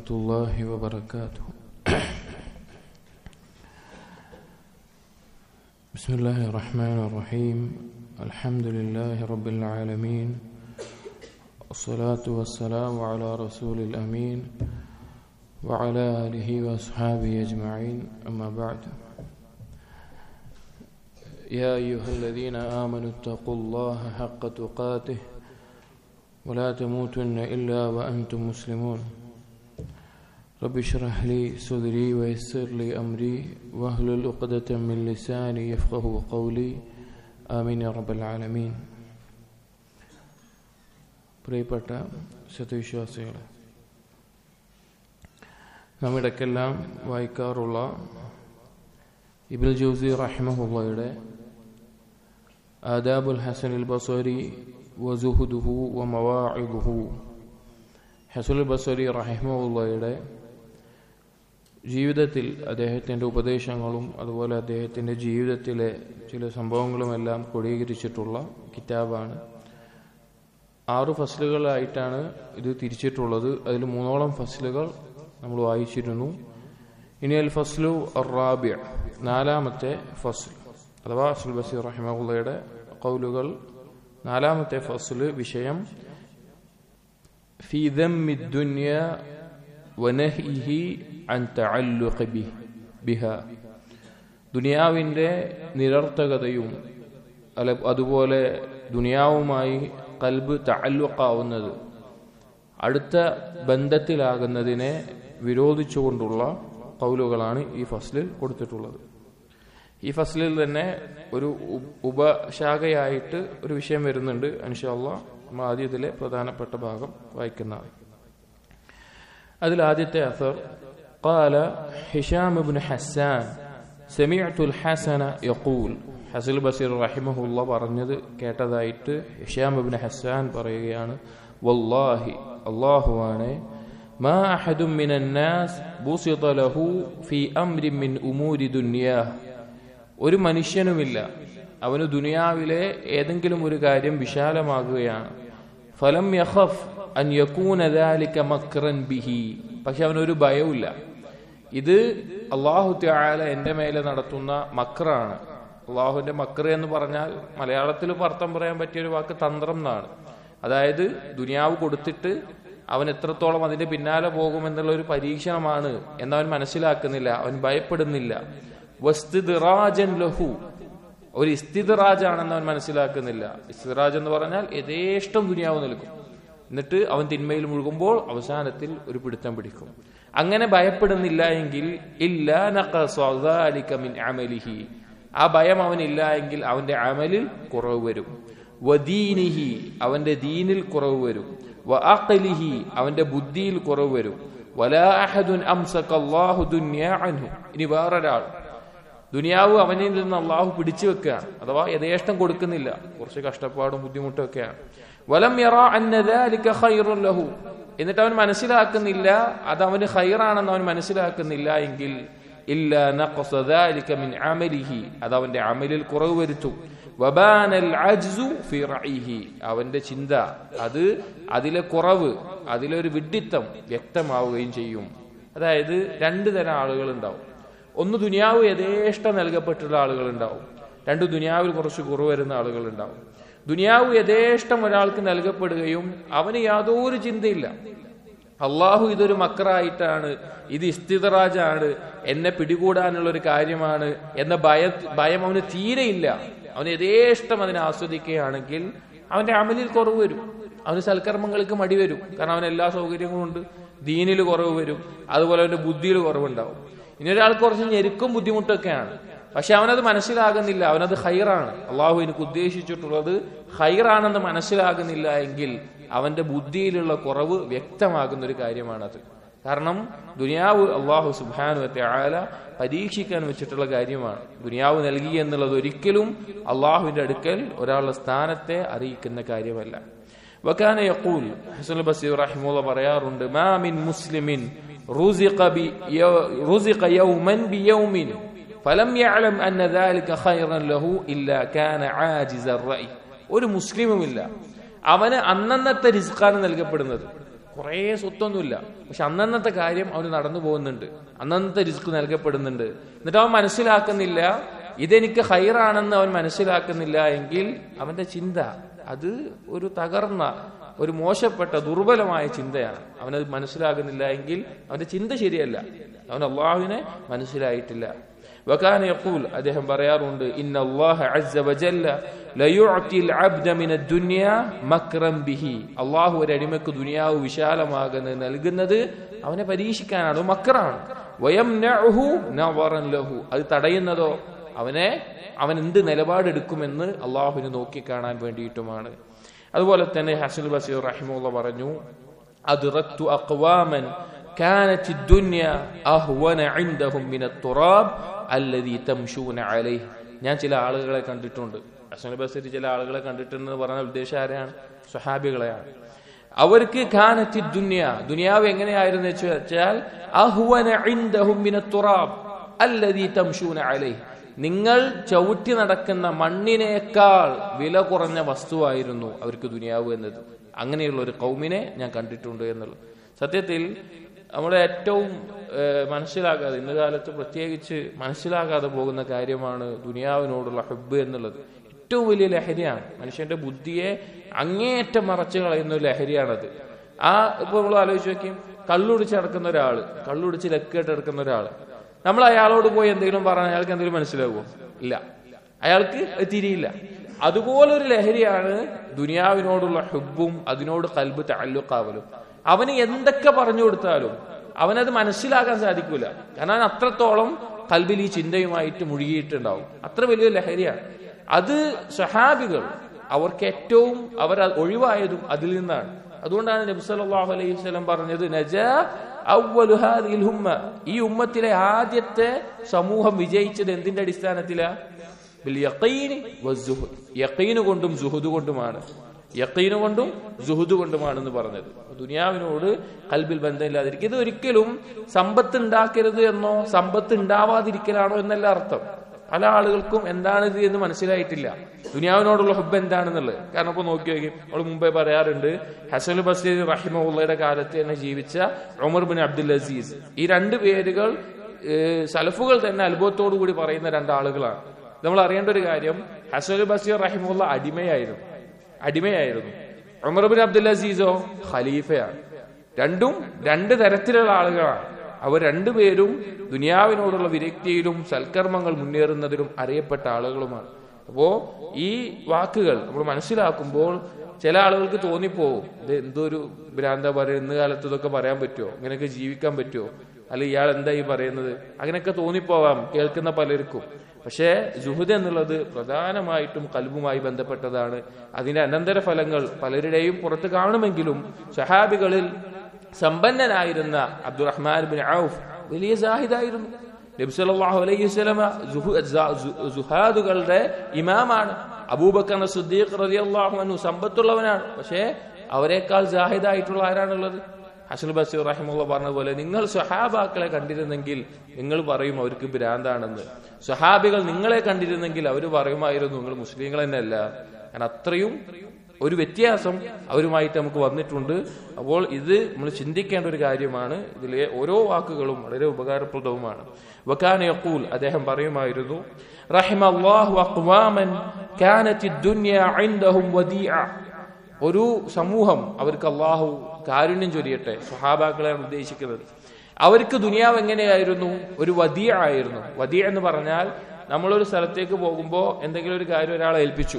ورحمة الله وبركاته. بسم الله الرحمن الرحيم. الحمد لله رب العالمين، الصلاة والسلام على رسول الأمين وعلى آله وأصحابه أجمعين، أما بعد. يا أيها الذين آمنوا اتقوا الله حق تقاته ولا تموتن إلا وأنتم مسلمون. رب اشرح لي صدري ويسر لي أمري واحلل عقدة من لساني يفقهوا قولي. آمين يا رب العالمين. പ്രിയപ്പെട്ട സത്യവിശ്വാസികളെ, നാം ഇടയ്ക്കെല്ലാം വായിക്കാറുള്ള ഇബ്നുൽ ജൗസി റഹിമഹുള്ളയുടെ ആദാബുൽ ഹസനുൽ ബസരി വസുഹുദുഹു വമവാഇദുഹു, ഹസനുൽ ബസരി റഹിമഹുള്ളയുടെ ജീവിതത്തിൽ അദ്ദേഹത്തിൻ്റെ ഉപദേശങ്ങളും അതുപോലെ അദ്ദേഹത്തിൻ്റെ ജീവിതത്തിലെ ചില സംഭവങ്ങളുമെല്ലാം ക്രോഡീകരിച്ചിട്ടുള്ള കിതാബാണ്. 6 ഫസ്ലുകളായിട്ടാണ് ഇത് തിരിച്ചിട്ടുള്ളത്. അതിൽ 3ഓളം ഫസ്ലുകൾ നമ്മൾ വായിച്ചിരുന്നു. ഇനി അൽ ഫസ്ലു അർ-റാബിഅ, 4ാമത്തെ ഫസ്ൽ, അഥവാ ഹസനുൽ ബസരി റഹിമഹുള്ളയുടെ ഖൗലുകൾ, 4ാമത്തെ ഫസ്ല് വിഷയം ഫീ ദമ്മി ദുനിയ വനഹ്യിഹി അൻ തഅല്ലുഖ ബിഹാ, ദുനിയാവിൻ്റെ നിരർത്ഥകതയും അതുപോലെ ദുനിയാവുമായി ഖൽബ് തഅല്ലുഖാവുന്നത്, അടുത്ത ബന്ധത്തിലാകുന്നതിനെ വിരോധിച്ചുകൊണ്ടുള്ള ഖൗലുകളാണ് ഈ ഫസ്ലിൽ കൊടുത്തിട്ടുള്ളത്. ഈ ഫസ്ലിൽ തന്നെ ഒരു ഉപശാഖയായിട്ട് ഒരു വിഷയം വരുന്നുണ്ട്. ഇൻഷാ അല്ലാഹ് നമ്മൾ ആദ്യത്തിലെ പ്രധാനപ്പെട്ട ഭാഗം വായിക്കുന്നതാണ്. അതിൽ ആദ്യത്തെ അസർ, قال هشام بن حسان سمعت الحسن يقول, ഹസനുൽ ബസരി റഹിമഹുള്ള പറഞ്ഞത് കേട്ടതായിട്ട് ഹിഷാം ഇബ്നു ഹസ്സാൻ പറയുകയാണ്, വല്ലാഹി, അല്ലാഹുവാണ്, മാ അഹദും മിനൻ നാസ് ബുസിത ലഹു ഫീ അംരിൻ മിൻ ഉമൂരി ദുനിയാ, ഒരു മനുഷ്യനുമില്ല അവന് ദുനിയാവിലെ ഏതെങ്കിലും ഒരു കാര്യം വിശാലമാകുകയാണ്, ഫലം യഖഫ് അൻ യകൂന ദാലിക മക്റൻ ബിഹി, പക്ഷെ അവനൊരു ഭയവുമില്ല, ഇത് അല്ലാഹു തആല എൻ്റെ മേലെ നടത്തുന്ന മക്റാണ്. അള്ളാഹുവിന്റെ മക്ർ എന്ന് പറഞ്ഞാൽ മലയാളത്തിൽ അർത്ഥം പറയാൻ പറ്റിയൊരു വാക്ക് തന്ത്രം എന്നാണ്. അതായത് ദുനിയാവ് കൊടുത്തിട്ട് അവൻ എത്രത്തോളം അതിന്റെ പിന്നാലെ പോകുമെന്നുള്ള ഒരു പരീക്ഷണമാണ് എന്നവൻ മനസ്സിലാക്കുന്നില്ല, അവൻ ഭയപ്പെടുന്നില്ല. വസ്തിദ്റാജൻ ലഹു, ഒരു ഇസ്തിദ്റാജാണെന്ന് അവൻ മനസ്സിലാക്കുന്നില്ല. ഇസ്തിദ്റാജ് എന്ന് പറഞ്ഞാൽ യഥേഷ്ടം ദുനിയാവ് നൽകും, എന്നിട്ട് അവൻ തിന്മയിൽ മുഴുകുമ്പോൾ അവസാനത്തിൽ ഒരു പിടുത്തം പിടിക്കും. അങ്ങനെ ഭയപ്പെടുന്നില്ല എങ്കിൽ ഇല്ലാ നഖസ ദാലിക മിൻ അമലിഹി, ആ ഭയം അവനില്ല എങ്കിൽ അവന്റെ അമലിൽ കുറവ് വരും. വദീനിഹി, അവന്റെ ദീനിൽ കുറവ് വരും. വഅഖലിഹി, അവന്റെ ബുദ്ധിയിൽ കുറവ് വരും. വലാ അഹദുൻ അംസക അല്ലാഹു ദുനിയാ അൻഹു, ഇനി വേറൊരാൾ ദുനിയാവ് അവനിൽ നിന്ന് അള്ളാഹു പിടിച്ചു വെക്കുകയാണ്, അഥവാ യഥേഷ്ടം കൊടുക്കുന്നില്ല, കുറച്ച് കഷ്ടപ്പാടും ബുദ്ധിമുട്ടും ഒക്കെയാണ്. വലം യറാ അന്ന ദാലിക ഖൈറുൻ ലഹു, എന്നിട്ട് അവൻ മനസ്സിലാക്കുന്നില്ല അത് അവന് ഖൈറാണെന്ന് അവൻ മനസ്സിലാക്കുന്നില്ല എങ്കിൽ ഇല്ലാ നഖസ ദാലിക മിൻ അമലിഹി, അത് അവന്റെ അമലിൽ കുറവ് വരുത്തും. വബാനൽ അജ്സു ഫീ റഈഹി, അവന്റെ ചിന്ത, അത് അതിലെ കുറവ്, അതിലൊരു വിഡ്ഢിത്തം വ്യക്തമാവുകയും ചെയ്യും. അതായത് 2 തരം ആളുകൾ ഉണ്ടാവും. ഒന്ന് ദുനിയാവ് യഥേഷ്ടം നൽകപ്പെട്ടുള്ള ആളുകൾ ഉണ്ടാവും, 2 ദുനിയാവിൽ കുറച്ച് കുറവ് വരുന്ന ആളുകൾ ഉണ്ടാവും. ദുനിയാവ് യഥേഷ്ടം ഒരാൾക്ക് നൽകപ്പെടുകയും അവന് യാതൊരു ചിന്തയില്ല, അള്ളാഹു ഇതൊരു മക്റായിട്ടാണ്, ഇത് ഇസ്തിദ്റാജാണ്, എന്നെ പിടികൂടാനുള്ള ഒരു കാര്യമാണ് എന്ന ഭയം അവന് തീരെയില്ല. അവന് യഥേഷ്ടം അതിനെ ആസ്വദിക്കുകയാണെങ്കിൽ അവന്റെ അമലിൽ കുറവ് വരും, അവന് സൽക്കർമ്മങ്ങൾക്ക് മടി വരും, കാരണം അവന് എല്ലാ സൗകര്യങ്ങളും ഉണ്ട്. ദീനിൽ കുറവ് വരും, അതുപോലെ അവന്റെ ബുദ്ധിയിൽ കുറവുണ്ടാവും. ഇനി ഒരാൾക്ക് കുറച്ച് ഞെരുക്കും ബുദ്ധിമുട്ടൊക്കെയാണ്, പക്ഷെ അവനത് മനസ്സിലാകുന്നില്ല, അവനത് ഖൈറാണ്, അള്ളാഹു എനിക്ക് ഉദ്ദേശിച്ചിട്ടുള്ളത് ഖൈറാണെന്ന് മനസ്സിലാകുന്നില്ല എങ്കിൽ അവന്റെ ബുദ്ധിയിലുള്ള കുറവ് വ്യക്തമാകുന്ന ഒരു കാര്യമാണത്. കാരണം ദുനിയാവ് അള്ളാഹു സുബ്ഹാനഹു വ തആല പരീക്ഷിക്കാൻ വെച്ചിട്ടുള്ള കാര്യമാണ്. ദുനിയാവ് നൽകി എന്നുള്ളത് ഒരിക്കലും അള്ളാഹുവിന്റെ അടുക്കൽ ഒരാളുടെ സ്ഥാനത്തെ അറിയിക്കുന്ന കാര്യമല്ല. വകാന യഖൂൽ, ഹസനുൽ ബസരി റഹിമഹുള്ള പറയാറുണ്ട്, മാ മിൻ മുസ്ലിമിൻ റുസിഖ യൗമൻ ബിയൗമിൻ ഫലം യഅലം അന്ന ദാലിക ഖൈറൻ ലഹു ഇല്ലാ കാന ആജിസ റഅയ്, ഒരു മുസ്ലിമുമില്ല അവന് അന്നന്നത്തെ റിസ്ഖാണ് നൽകപ്പെടുന്നത്. കുറേ സ്വത്തൊന്നുമില്ല, പക്ഷെ അന്നന്നത്തെ കാര്യം അവന് നടന്നു പോകുന്നുണ്ട്, അന്നന്നത്തെ റിസ്ക് നൽകപ്പെടുന്നുണ്ട്. എന്നിട്ട് അവൻ മനസ്സിലാക്കുന്നില്ല ഇതെനിക്ക് ഹൈറാണെന്ന് അവൻ മനസ്സിലാക്കുന്നില്ല എങ്കിൽ അവന്റെ ചിന്ത അത് ഒരു തകർന്ന, ഒരു മോശപ്പെട്ട, ദുർബലമായ ചിന്തയാണ്. അവനത് മനസ്സിലാകുന്നില്ല എങ്കിൽ അവന്റെ ചിന്ത ശരിയല്ല, അവൻ അള്ളാഹുവിനെ മനസ്സിലായിട്ടില്ല. വകാന യഖൂൽ, അദ്ദേഹം പറയാറുണ്ട്, ഇന്നല്ലാഹ അസ്സ വജല്ല ലയുഅതിൽ അബ്ദ മിനദ് ദുനിയ മക്റൻ ബിഹി. അള്ളാഹു ഒരു അടിമക്ക് ദുനിയാവ് വിശാലമാകുന്നത് നൽകുന്നത് അവനെ പരീക്ഷിക്കാനാണ്, മക്റാണ്. വയംനഉഹു നവറൻ ലഹു, അത് തടയുന്നതോ അവൻ എന്ത് നിലപാടെടുക്കുമെന്ന് അള്ളാഹുവിനെ നോക്കിക്കാണാൻ വേണ്ടിയിട്ടുമാണ്. അതുപോലെ തന്നെ ഹസൻ ബസീർ റഹിമഹുല്ലാഹ് പറഞ്ഞു, അദ്റക്തു അഖ്വാമൻ കാനത് ദുനിയ അഹ്വന ഇൻദഹും മിനത് തുറാബ് അല്ലദീ തംശൂന അലൈഹി. ഞാൻ ചില ആളുകളെ കണ്ടിട്ടുണ്ട്, ഹസൻ ബസീർ ചില ആളുകളെ കണ്ടിട്ടുണ്ടെന്ന് പറഞ്ഞ ഉദ്ദേശം ആരെയാണ്? സ്വഹാബികളെയാണ്. അവർക്ക് കാനത് ദുനിയ, ദുനിയാവ് എങ്ങനെയായിരുന്നു വെച്ചാൽ അഹ്വന ഇൻദഹും മിനത് തുറാബ് അല്ലദീ തംശൂന അലൈഹി, നിങ്ങൾ ചവിട്ടി നടക്കുന്ന മണ്ണിനേക്കാൾ വില കുറഞ്ഞ വസ്തുവായിരുന്നു അവർക്ക് ദുനിയാവ് എന്നത്. അങ്ങനെയുള്ള ഒരു കൗമിനെ ഞാൻ കണ്ടിട്ടുണ്ട് എന്നുള്ളത്. സത്യത്തിൽ നമ്മുടെ ഏറ്റവും മനസ്സിലാകാതെ, ഇന്ന് കാലത്ത് പ്രത്യേകിച്ച് മനസ്സിലാകാതെ പോകുന്ന കാര്യമാണ് ദുനിയാവിനോടുള്ള ഹുബ്ബ് എന്നുള്ളത്. ഏറ്റവും വലിയ ലഹരിയാണ്, മനുഷ്യന്റെ ബുദ്ധിയെ അങ്ങേയറ്റം മറച്ചു കളയുന്ന ഒരു ലഹരിയാണത്. ഇപ്പൊ നമ്മൾ ആലോചിച്ച് നോക്കിയും, കള്ളുടിച്ച് നടക്കുന്ന ഒരാള്, കള്ളുടിച്ച് ലക്കേട്ട് എടുക്കുന്ന ഒരാള്, നമ്മൾ അയാളോട് പോയി എന്തെങ്കിലും പറഞ്ഞാൽ അയാൾക്ക് എന്തെങ്കിലും മനസ്സിലാകുമോ? ഇല്ല, അയാൾക്ക് തിരിയില്ല. അതുപോലൊരു ലഹരിയാണ് ദുനിയാവിനോടുള്ള ഹുബ്ബും അതിനോട് ഖൽബ് തഅല്ലുഖാവലും. അവന് എന്തൊക്കെ പറഞ്ഞു കൊടുത്താലും അവനത് മനസ്സിലാക്കാൻ സാധിക്കൂല, കാരണം അത്രത്തോളം ഖൽബിൽ ഈ ചിന്തയുമായിട്ട് മുഴുകിയിട്ടുണ്ടാവും. അത്ര വലിയ ലഹരിയാണ് അത്. സ്വഹാബികൾ അവർക്ക് ഏറ്റവും അവർ ഒഴിവായതും അതിൽ നിന്നാണ്. അതുകൊണ്ടാണ് നബി സല്ലല്ലാഹു അലൈഹി വസല്ലം പറഞ്ഞത്, നജാ അവ്വലു ഹാദിഹിൽ ഉമ്മ, ഈ ഉമ്മത്തിലെ ആദ്യത്തെ സമൂഹം വിജയിച്ചത് എന്തിന്റെ അടിസ്ഥാനത്തിലാ? ബിൽ യഖീനി വസ്സുഹുദ്, യഖീൻ കൊണ്ടും സുഹുദ് കൊണ്ടുമാണ്, യഖീൻ കൊണ്ടും സുഹുദ് കൊണ്ടുമാണെന്ന് പറഞ്ഞത്. ദുനിയാവിനോട് ഖൽബിൽ ബന്ധമില്ലാതിരിക്കും. ഇത് ഒരിക്കലും സമ്പത്ത് ഉണ്ടാക്കരുത് എന്നോ സമ്പത്ത് ഉണ്ടാവാതിരിക്കലാണോ എന്നല്ല അർത്ഥം. പല ആളുകൾക്കും എന്താണിത് എന്ന് മനസ്സിലായിട്ടില്ല, ദുനിയാവിനോടുള്ള ഹുബ്ബ് എന്താണെന്നുള്ളത്. കാരണം ഇപ്പൊ നോക്കി നോക്കി, നമ്മൾ മുമ്പേ പറയാറുണ്ട്, ഹസൻ ബസ്രി റഹിമഹുള്ളയുടെ കാലത്ത് തന്നെ ജീവിച്ച ഉമർ ബിൻ അബ്ദുൽ അസീസ്, ഈ രണ്ട് പേരുകൾ സലഫുകൾ തന്നെ അത്ഭുതത്തോടു കൂടി പറയുന്ന രണ്ടാളുകളാണ്. നമ്മൾ അറിയേണ്ട ഒരു കാര്യം, ഹസൻ ബസ്രി റഹിമഹുള്ള അടിമയായിരുന്നു. ഉമർ ബിൻ അബ്ദുൽ അസീസോ ഖലീഫയാണ്. രണ്ടും രണ്ട് തരത്തിലുള്ള ആളുകളാണ്. അവർ രണ്ടുപേരും ദുനിയാവിനോടുള്ള വിരക്തിയിലും സൽക്കർമ്മങ്ങൾ മുന്നേറുന്നതിലും അറിയപ്പെട്ട ആളുകളുമാണ്. അപ്പോ ഈ വാക്കുകൾ നമ്മൾ മനസ്സിലാക്കുമ്പോൾ ചില ആളുകൾക്ക് തോന്നിപ്പോവും, ഇത് എന്തൊരു ഭ്രാന്ത പറയുക, ഇന്ന് കാലത്ത് ഇതൊക്കെ പറയാൻ പറ്റുമോ, ഇങ്ങനെയൊക്കെ ജീവിക്കാൻ പറ്റുമോ, അല്ല ഇയാൾ എന്താ ഈ പറയുന്നത്, അങ്ങനെയൊക്കെ തോന്നിപ്പോവാം കേൾക്കുന്ന പലർക്കും. പക്ഷേ സുഹുദ് എന്നുള്ളത് പ്രധാനമായിട്ടും ഖൽബുമായി ബന്ധപ്പെട്ടതാണ്. അതിന്റെ അനന്തര ഫലങ്ങൾ പലരുടെയും പുറത്ത് കാണുമെങ്കിലും സ്വഹാബികളിൽ സമ്പന്നനായിരുന്ന അബ്ദുറഹ്മാൻ ബിൻ ഔഫ് വലിയ സാഹിദായിരുന്നു. നബി സല്ലല്ലാഹു അലൈഹി വസല്ലം സുഹാദുകളുടെ ഇമാമാണ്. അബൂബക്കർ സിദ്ദീഖ് റളിയല്ലാഹു അൻഹു സമ്പത്തുള്ളവനാണ്. പക്ഷേ അവരെക്കാൾ സാഹിദായിട്ടുള്ള ആരാണുള്ളത്? ഹസൻ ബസ്രി റഹിമഹുല്ലാഹ് പറഞ്ഞതുപോലെ, നിങ്ങൾ സ്വഹാബാക്കളെ കണ്ടിരുന്നെങ്കിൽ നിങ്ങൾ പറയും അവർക്ക് ഭ്രാന്താണെന്ന്. സ്വഹാബികൾ നിങ്ങളെ കണ്ടിരുന്നെങ്കിൽ അവർ പറയുമായിരുന്നു നിങ്ങൾ മുസ്ലിങ്ങൾ തന്നെയല്ല. കാരണം അത്രയും ഒരു വ്യത്യാസം അവരുമായിട്ട് നമുക്ക് വന്നിട്ടുണ്ട്. അപ്പോൾ ഇത് നമ്മൾ ചിന്തിക്കേണ്ട ഒരു കാര്യമാണ്. ഇതിലെ ഓരോ വാക്കുകളും വളരെ ഉപകാരപ്രദവുമാണ്. വകാന യഖൂൽ, അദ്ദേഹം പറയുമായിരുന്നു, റഹിമല്ലാഹു അഖ്വാമൻ കാനത് ദുനിയ ഇൻദഹും വദീഅ, ഒരു സമൂഹം അവർക്ക് അല്ലാഹു കാരുണ്യം ചൊരിയട്ടെ, സ്വഹാബാക്കളെയാണ് ഉദ്ദേശിക്കുന്നത്. അവർക്ക് ദുനിയാവ് എങ്ങനെയായിരുന്നു? ഒരു വദീഅ ആയിരുന്നു. വദീഅ എന്ന് പറഞ്ഞാൽ നമ്മളൊരു സ്ഥലത്തേക്ക് പോകുമ്പോൾ എന്തെങ്കിലും ഒരു കാര്യം ഒരാളെ ഏൽപ്പിച്ചു.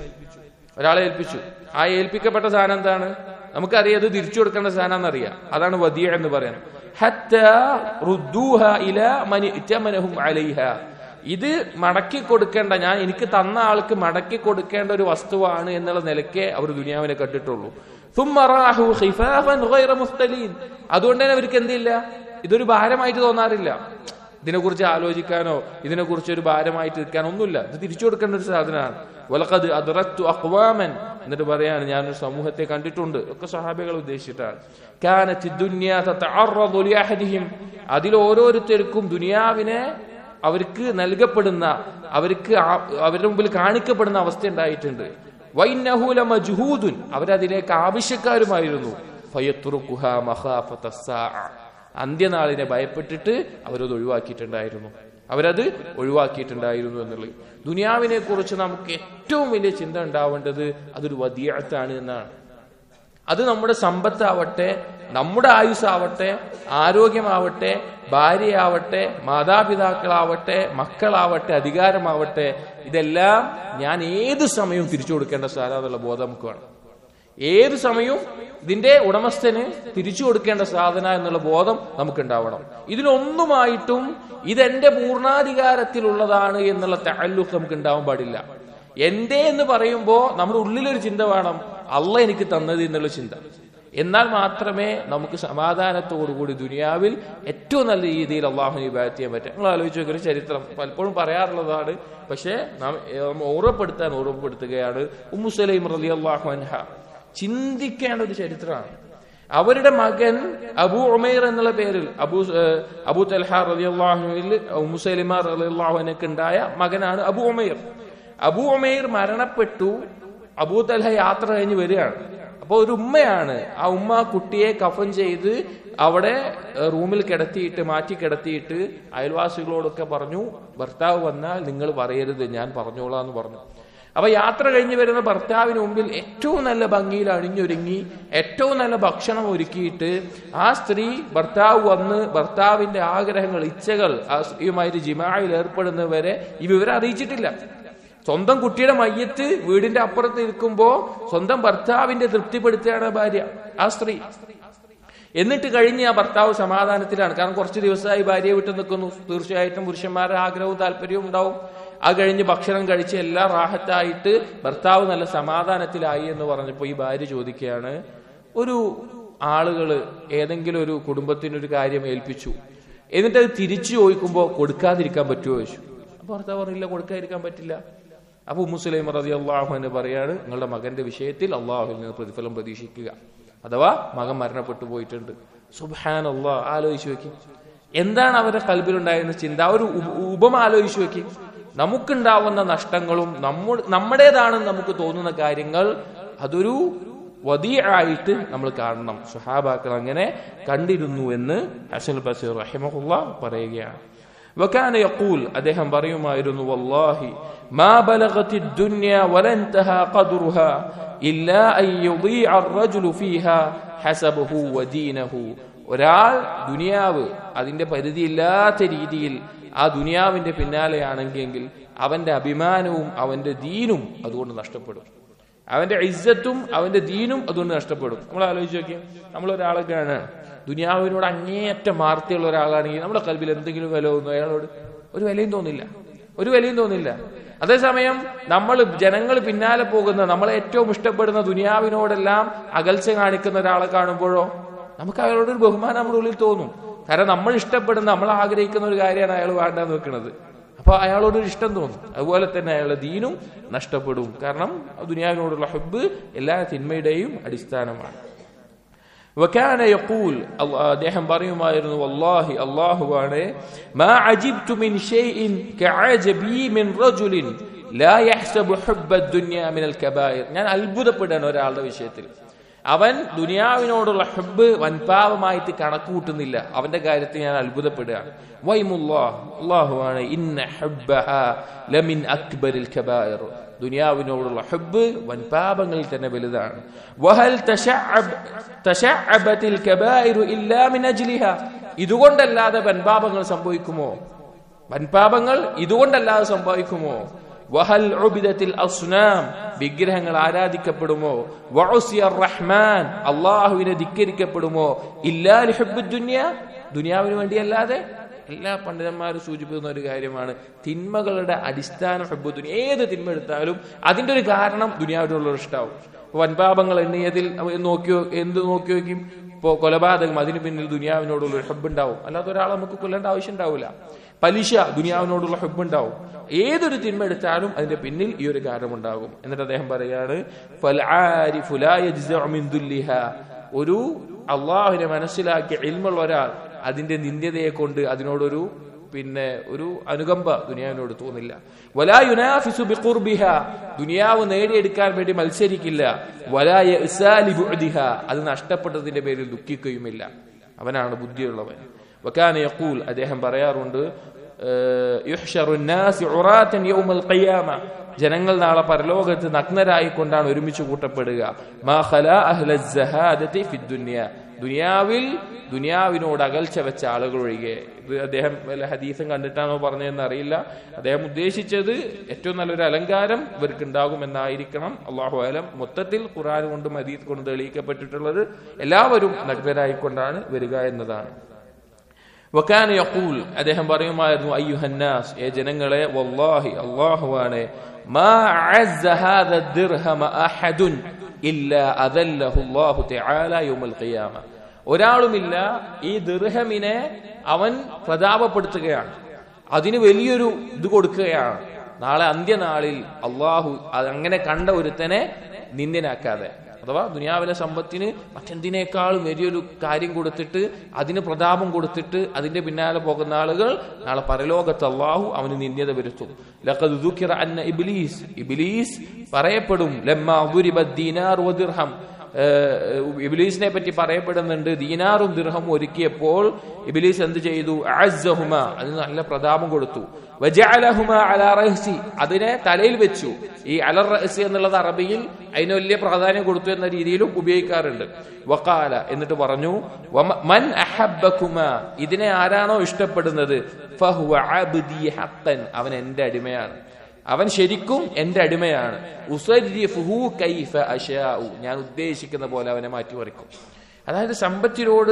ആ ഏൽപ്പിക്കപ്പെട്ട സാധനം എന്താണ്? നമുക്കറിയാം അത് തിരിച്ചു കൊടുക്കേണ്ട സാധനം എന്നറിയാം. അതാണ് വദീഅ എന്ന് പറയുന്നത്. ഹത്താ റുദ്ദൂഹാ ഇലാ മൻ ഇതമനഹും അലൈഹാ, ഇത് മടക്കി കൊടുക്കേണ്ട, ഞാൻ എനിക്ക് തന്ന ആൾക്ക് മടക്കി കൊടുക്കേണ്ട ഒരു വസ്തുവാണ് എന്നുള്ള നിലയ്ക്ക് അവർ ദുനിയാവിനെ കണ്ടിട്ടുള്ളൂ. ثم راحوا خفافا غير مفتلين, അതുകൊണ്ട് തന്നെ അവർക്ക് എന്തില്ല, ഇതൊരു ഭാരമായിട്ട് തോന്നാറില്ല. ഇതിനെക്കുറിച്ച് ആലോചിക്കാനോ ഇതിനെക്കുറിച്ച് ഒരു ഭാരമായിട്ട് നിൽക്കാനോ ഒന്നുമില്ല. ഇത് തിരിച്ചു കൊടുക്കേണ്ട ഒരു സാധനമാണ്. വലഖദ് അദ്റക്തു അഖ്വാമൻ, എന്നിട്ട് പറയാണ് ഞാനൊരു സമൂഹത്തെ കണ്ടിട്ടുണ്ട്. ഒക്കെ സ്വഹാബികൾ ഉദ്ദേശിച്ചിട്ടാണ്. കാനത് ദുനിയ തതഅറദു ലിഅഹദിഹിം, അതിൽ ഓരോരുത്തർക്കും ദുനിയാവിനെ അവർക്ക് നൽകപ്പെടുന്ന, അവർക്ക് അവരുടെ മുമ്പിൽ കാണിക്കപ്പെടുന്ന അവസ്ഥ ഉണ്ടായിട്ടുണ്ട്. വൈന്നഹു ലമജ്ഹൂദുൻ, അവരതിലേക്ക് ആവശ്യക്കാരുമായിരുന്നു. ഫയത്റുകുഹാ മഖാഫത സ്സാഅ. അന്ത്യനാളിനെ ഭയപ്പെട്ടിട്ട് അവരത് ഒഴിവാക്കിയിട്ടുണ്ടായിരുന്നു എന്നുള്ളത്. ദുനിയാവിനെ കുറിച്ച് നമുക്ക് ഏറ്റവും വലിയ ചിന്ത ഉണ്ടാവേണ്ടത് അതൊരു വദിയത്താണ് എന്നാണ്. അത് നമ്മുടെ സമ്പത്താവട്ടെ, നമ്മുടെ ആയുസ്സാവട്ടെ, ആരോഗ്യമാവട്ടെ, ഭാര്യയാവട്ടെ, മാതാപിതാക്കളാവട്ടെ, മക്കളാവട്ടെ, അധികാരമാവട്ടെ, ഇതെല്ലാം ഞാൻ ഏത് സമയവും തിരിച്ചു കൊടുക്കേണ്ട സാധനമുള്ള ബോധം നമുക്ക് വേണം. ഏത് സമയവും ഇതിന്റെ ഉടമസ്ഥന് തിരിച്ചു കൊടുക്കേണ്ട സാധന എന്നുള്ള ബോധം നമുക്കുണ്ടാവണം. ഇതിനൊന്നുമായിട്ടും ഇതെന്റെ പൂർണ്ണാധികാരത്തിലുള്ളതാണ് എന്നുള്ള തഅല്ലുഖ് നമുക്ക് ഉണ്ടാവാൻ പാടില്ല. എന്റെ എന്ന് പറയുമ്പോൾ നമ്മുടെ ഉള്ളിലൊരു ചിന്ത വേണം, അള്ളാഹ് എനിക്ക് തന്നത് എന്നുള്ള ചിന്ത. എന്നാൽ മാത്രമേ നമുക്ക് സമാധാനത്തോടുകൂടി ദുനിയാവിൽ ഏറ്റവും നല്ല രീതിയിൽ അള്ളാഹുവിനെ ഇബാദത്ത് ചെയ്യാൻ പറ്റും. നിങ്ങൾ ആലോചിച്ച് നോക്കുന്ന ചരിത്രം പലപ്പോഴും പറയാറുള്ളതാണ്, പക്ഷെ നാം ഓർമ്മപ്പെടുത്തുകയാണ്. ഉമ്മു സലൈം റളിയല്ലാഹു അൻഹ ചിന്തിക്കേണ്ട ഒരു ചരിത്രമാണ്. അവരുടെ മകൻ അബൂ ഉമൈർ എന്നുള്ള പേരിൽ അബൂ തൽഹ റളിയല്ലാഹു അൻഹു ഉമ്മു സലൈമ റളിയല്ലാഹു അൻഹയ്ക്ക് ഉണ്ടായ മകനാണ് അബൂ ഉമൈർ. അബൂ ഉമൈർ മരണപ്പെട്ടു. അബൂ തൽഹ യാത്ര കഴിഞ്ഞ് വരികയാണ്. അപ്പൊ ഒരു ഉമ്മയാണ്, ആ ഉമ്മ കുട്ടിയെ കഫൻ ചെയ്ത് അവിടെ റൂമിൽ മാറ്റി കിടത്തിയിട്ട് അയൽവാസികളോടൊക്കെ പറഞ്ഞു, ഭർത്താവ് വന്നാൽ നിങ്ങൾ പറയരുത്, ഞാൻ പറഞ്ഞോളാന്ന് പറഞ്ഞു. അപ്പൊ യാത്ര കഴിഞ്ഞ് വരുന്ന ഭർത്താവിന് മുമ്പിൽ ഏറ്റവും നല്ല ഭംഗിയിൽ അണിഞ്ഞൊരുങ്ങി ഏറ്റവും നല്ല ഭക്ഷണം ഒരുക്കിയിട്ട് ആ സ്ത്രീ ഭർത്താവ് വന്ന് ഭർത്താവിന്റെ ആഗ്രഹങ്ങൾ, ഇച്ഛകൾ ആ സ്ത്രീയുമായിട്ട് ജിമായിൽ ഏർപ്പെടുന്നവരെ ഈ വിവരം അറിയിച്ചിട്ടില്ല. സ്വന്തം കുട്ടിയുടെ മയ്യത്ത് വീടിന്റെ അപ്പുറത്ത് നിൽക്കുമ്പോ സ്വന്തം ഭർത്താവിന്റെ തൃപ്തിപ്പെടുത്തുകയാണ് ഭാര്യ, ആ സ്ത്രീ. എന്നിട്ട് കഴിഞ്ഞ് ആ ഭർത്താവ് സമാധാനത്തിലാണ്. കാരണം കുറച്ച് ദിവസമായി ഭാര്യയെ വിട്ടു നിൽക്കുന്നു. തീർച്ചയായിട്ടും പുരുഷന്മാരുടെ ആഗ്രഹവും താല്പര്യവും ഉണ്ടാവും. ആ കഴിഞ്ഞ് ഭക്ഷണം കഴിച്ച് എല്ലാം റാഹത്തായിട്ട് ഭർത്താവ് നല്ല സമാധാനത്തിലായി എന്ന് പറഞ്ഞപ്പോ ഈ ഭാര്യ ചോദിക്കുകയാണ്, ഒരു ആളുകള് ഏതെങ്കിലും ഒരു കുടുംബത്തിനൊരു കാര്യം ഏൽപ്പിച്ചു, എന്നിട്ട് അത് തിരിച്ചു ചോദിക്കുമ്പോ കൊടുക്കാതിരിക്കാൻ പറ്റുമോ ചോദിച്ചു. അപ്പൊ ഭർത്താവ് പറഞ്ഞില്ല, കൊടുക്കാതിരിക്കാൻ പറ്റില്ല. അപ്പൊ ഉമ്മു സുലൈമ റളിയല്ലാഹു അൻഹ പറയാണ്, നിങ്ങളുടെ മകന്റെ വിഷയത്തിൽ അള്ളാഹുവിൽ നിന്ന് പ്രതിഫലം പ്രതീക്ഷിക്കുക. അഥവാ മകൻ മരണപ്പെട്ടു പോയിട്ടുണ്ട്. സുബ്ഹാനല്ലാഹ്, ആലോചിച്ചു നോക്കി എന്താണ് അവരുടെ ഖൽബിലുണ്ടായിരുന്ന ചിന്ത. ഒരു ഉപമ ആലോചിച്ചു നോക്കി. നമുക്കുണ്ടാവുന്ന നഷ്ടങ്ങളും നമ്മുടേതാണെന്ന് നമുക്ക് തോന്നുന്ന കാര്യങ്ങൾ അതൊരു വദിഅയായിട്ട് നമ്മൾ കാണണം. സ്വഹാബാക്കൾ അങ്ങനെ കണ്ടിരുന്നു എന്ന് ഹസൻ ബസീർ റഹിമഹുല്ലാഹ് പറയുകയാണ്. വകാന യഖൂൽ, അദ്ദേഹം പറയുമായിരുന്നു, വല്ലാഹി മാ ബലഗതി ദുനിയ വലൻ തഹാ ഖദ്റുഹാ ഇല്ലാ അൻ യുദീഅ അർ-റജുലു ഫീഹാ ഹസബഹു വദീനഹു. ഒരാൾ ദുനിയാവ് അതിന്റെ പരിധിയില്ലാത്ത രീതിയിൽ ആ ദുനിയാവിന്റെ പിന്നാലെയാണെങ്കിൽ അവന്റെ അഭിമാനവും അവന്റെ ദീനും അതുകൊണ്ട് നഷ്ടപ്പെടും. അവന്റെ ഇസ്സത്തും അവന്റെ ദീനും അതുകൊണ്ട് നഷ്ടപ്പെടും. നമ്മൾ ആലോചിച്ച് നോക്കിയാൽ, നമ്മളൊരാളൊക്കെയാണ് ദുനിയാവിനോട് അങ്ങേയറ്റം മാർത്തിയുള്ള ഒരാളാണെങ്കിൽ നമ്മുടെ കൽബിൽ എന്തെങ്കിലും വില തോന്നും, അയാളോട് ഒരു വിലയും തോന്നില്ല. അതേസമയം ജനങ്ങൾ പിന്നാലെ പോകുന്ന, നമ്മളെ ഏറ്റവും ഇഷ്ടപ്പെടുന്ന ദുനിയാവിനോടെല്ലാം അകൽച്ച കാണിക്കുന്ന ഒരാളെ കാണുമ്പോഴോ നമുക്ക് അയാളോടൊരു ബഹുമാനം നമ്മുടെ ഉള്ളിൽ തോന്നും. കാരണം നമ്മൾ ഇഷ്ടപ്പെടുന്ന, നമ്മൾ ആഗ്രഹിക്കുന്ന ഒരു കാര്യമാണ് അയാൾ വേണ്ടാന്ന് വെക്കുന്നത്. അപ്പൊ അയാളോടൊരു ഇഷ്ടം തോന്നും. അതുപോലെ തന്നെ അയാളുടെ ദീനും നഷ്ടപ്പെടും. കാരണം ദുനിയാവിനോടുള്ള ഹുബ്ബ് എല്ലാ തിന്മയുടെയും അടിസ്ഥാനമാണ്. വകാന യഖൂൽ, അദ്ദേഹം പറയുമായിരുന്നു, വല്ലാഹി അല്ലാഹുവാണ്, മാ അജിബ്തു മിൻ ഷൈഇൻ കഅജബി മിൻ റജുലിൻ ലാ യഹ്സബു ഹുബ്ബ ദുനിയ മിനൽ കബായിർ. ഞാൻ അത്ഭുതപ്പെടുകയാണ് ഒരാളുടെ വിഷയത്തിൽ. അവൻ ദുനിയാവിനോടുള്ള ഹുബ്ബ് വൻപാവമായിട്ട് കണക്കുകൂട്ടുന്നില്ല. അവന്റെ കാര്യത്തിൽ ഞാൻ അത്ഭുതപ്പെടുകയാണ്. വൈമുല്ലാഹ്, അല്ലാഹുവാണ്, ഇന്ന ഹുബ്ബഹാ ലമിൻ അക്ബറിൽ കബായിർ. ദുനിയാവിനോടുള്ള ഹുബ്ബ് വൻപാപങ്ങളിൽ തന്നെ വലുതാണ്. വഹൽ തശഅബതിൽ കബായിറു ഇല്ലാ മിൻ അജ്ലിഹാ. ഇതുകൊണ്ടല്ലാതെ വൻപാപങ്ങൾ സംഭവിക്കുമോ? വഹൽ ഉബിദത്തിൽ അസ്നാം. വിഗ്രഹങ്ങൾ ആരാധിക്കപ്പെടുമോ? വഉസിയർ റഹ്മാൻ. അല്ലാഹുവിനെ ധിക്കരിക്കപ്പെടുമോ? ഇല്ലാ ലിഹുബ്ബുദ് ദുനിയ. ദുനിയാവിന് വേണ്ടിയല്ലാതെ. എല്ലാ പണ്ഡിതന്മാരും സൂചിപ്പിക്കുന്ന ഒരു കാര്യമാണ്, തിന്മകളുടെ അടിസ്ഥാന ഹുബ്ബുദ് ദുനിയ. ഏത് തിന്മ എടുത്താലും അതിന്റെ ഒരു കാരണം ദുനിയാവിനോടുള്ള ഇഷ്ടാവും. വൻപാപങ്ങൾ എണ്ണിയതിൽ എന്ത് നോക്കി വയ്ക്കും? ഇപ്പോ കൊലപാതകം, അതിന് പിന്നിൽ ദുനിയാവിനോടുള്ള ഒരു ഹുബ്ബ് ഉണ്ടാവും. അല്ലാത്ത ഒരാളെ നമുക്ക് കൊല്ലേണ്ട ആവശ്യം ഉണ്ടാവില്ല. പലിശ, ദുനിയാവിനോടുള്ള ഹുബ്ബ് ഉണ്ടാവും. ഏതൊരു തിന്മ എടുത്താലും അതിന്റെ പിന്നിൽ ഈ ഒരു കാരണമുണ്ടാകും. എന്നിട്ട് അദ്ദേഹം പറയാണ്, ഫൽആരിഫു ലാ യജ്സഉ മിൻ ദുല്ലിഹാ. ഒരു അള്ളാഹുവിനെ മനസ്സിലാക്കിയ ഇൽമുള്ള ഒരാൾ അതിന്റെ നിന്ദ്യതയെ കൊണ്ട് അതിനോടൊരു ഒരു അനുകമ്പ ദുനിയാവിനോട് തോന്നില്ല. വലാ യുനാഫിസു ബിഖുർബിഹ, ദുനിയാവ് നേടിയെടുക്കാൻ വേണ്ടി മത്സരിക്കില്ല. വലാ യഅസാലി ബുഅദിഹ, അത് നഷ്ടപ്പെട്ടതിന്റെ പേരിൽ ദുഃഖിക്കുകയുമില്ല. അവനാണ് ബുദ്ധിയുള്ളവൻ. വകാന യഖൂൽ, അദ്ദേഹം പറയാറുണ്ട്, യുഹ്ശറു നാസി ഉറാതൻ യൗമൽ ഖിയാമ, ജനങ്ങൾ നാളെ പരലോകത്ത് നഗ്നരായിക്കൊണ്ടാണ് ഒരുമിച്ച് കൂട്ടപ്പെടുക. മാ ഖലാ അഹ്ലസ് സഹാദതി ഫിദ് ദുനിയ, ദുനിയാവിനോട് അകൽച്ച വെച്ച ആളുകൾ ഒഴികെ. ഇത് അദ്ദേഹം വല്ല ഹദീസും കണ്ടിട്ടാണോ പറഞ്ഞതെന്ന് അറിയില്ല. അദ്ദേഹം ഉദ്ദേശിച്ചത് ഏറ്റവും നല്ലൊരു അലങ്കാരം ഇവർക്ക് ഉണ്ടാകുമെന്നായിരിക്കണം. അല്ലാഹു അലം. മൊത്തത്തിൽ ഖുർആൻ കൊണ്ടും ഹദീസ് കൊണ്ടും തെളിയിക്കപ്പെട്ടിട്ടുള്ളത് എല്ലാവരും നഗ്നരായിക്കൊണ്ടാണ് വരിക എന്നതാണ്. വകാന യഖൂൽ, അദ്ദേഹം പറയുമായിരുന്നു, അയ്യുഹന്നാസ്, ഏ ജനങ്ങളെ, വല്ലാഹി, അല്ലാഹുവാണ്, മാ അഅസ്സ ഹാദ ദിർഹമ അഹദുൻ ഇല്ലാ അദല്ലഹു അല്ലാഹു തആല യൗമൽ ഖിയാമ, ഒരാളുമില്ല ഈ ദിർഹമിനെ അവൻ പ്രതാപപ്പെടുത്തുകയാണ്, അതിന് വലിയൊരു ഇത് കൊടുക്കുകയാണ്. നാളെ അന്ത്യനാളിൽ അള്ളാഹു അങ്ങനെ കണ്ട ഒരുത്തനെ നിന്ദനാക്കാതെ, അഥവാ ദുനിയാവിലെ സമ്പത്തിന് മറ്റെന്തിനേക്കാളും വലിയൊരു കാര്യം കൊടുത്തിട്ട് അതിന് പ്രതാപം കൊടുത്തിട്ട് അതിന്റെ പിന്നാലെ പോകുന്ന ആളുകൾ നാളെ പരലോകത്ത് അള്ളാഹു അവന് നിന്ദ്യത വരുത്തും. ലഖദ് ദുകിറ അന്ന ഇബ്ലീസ് പറയപ്പെടും, ലമ്മാ ദുരിബ ദീനാർ വ ദിർഹം, ഇബ്ലീസിനെ പറ്റി പറയപ്പെടുന്നുണ്ട്, ദീനാറും ദിർഹം ഒരുക്കിയപ്പോൾ ഇബ്ലീസ് എന്ത് ചെയ്തു? അഅസ്സഹുമ, അതിന് നല്ല പ്രതാപം കൊടുത്തു. വജഅലഹുമ അലാ റഅസി, അതിനെ തലയിൽ വെച്ചു. ഈ അല റഅസി എന്നുള്ളത് അറബിയിൽ അതിന് വലിയ പ്രാധാന്യം കൊടുത്തു എന്ന രീതിയിലും ഉപയോഗിക്കാറുണ്ട്. വഖാല, എന്നിട്ട് പറഞ്ഞു, മൻ അഹബ്ബകുമ, ഇതിനെ ആരാണോ ഇഷ്ടപ്പെടുന്നത്, ഫഹുവ അബ്ദി ഹഖൻ, അവൻ എന്റെ അടിമയാണ്, അവൻ ശരിക്കും എന്റെ അടിമയാണ്. ഉസരിഫുഹു കൈഫ അശാഉ, ഞാൻ ഉദ്ദേശിക്കുന്ന പോലെ അവനെ മാറ്റിമറിക്കും. അതായത് സമ്പത്തിനോട്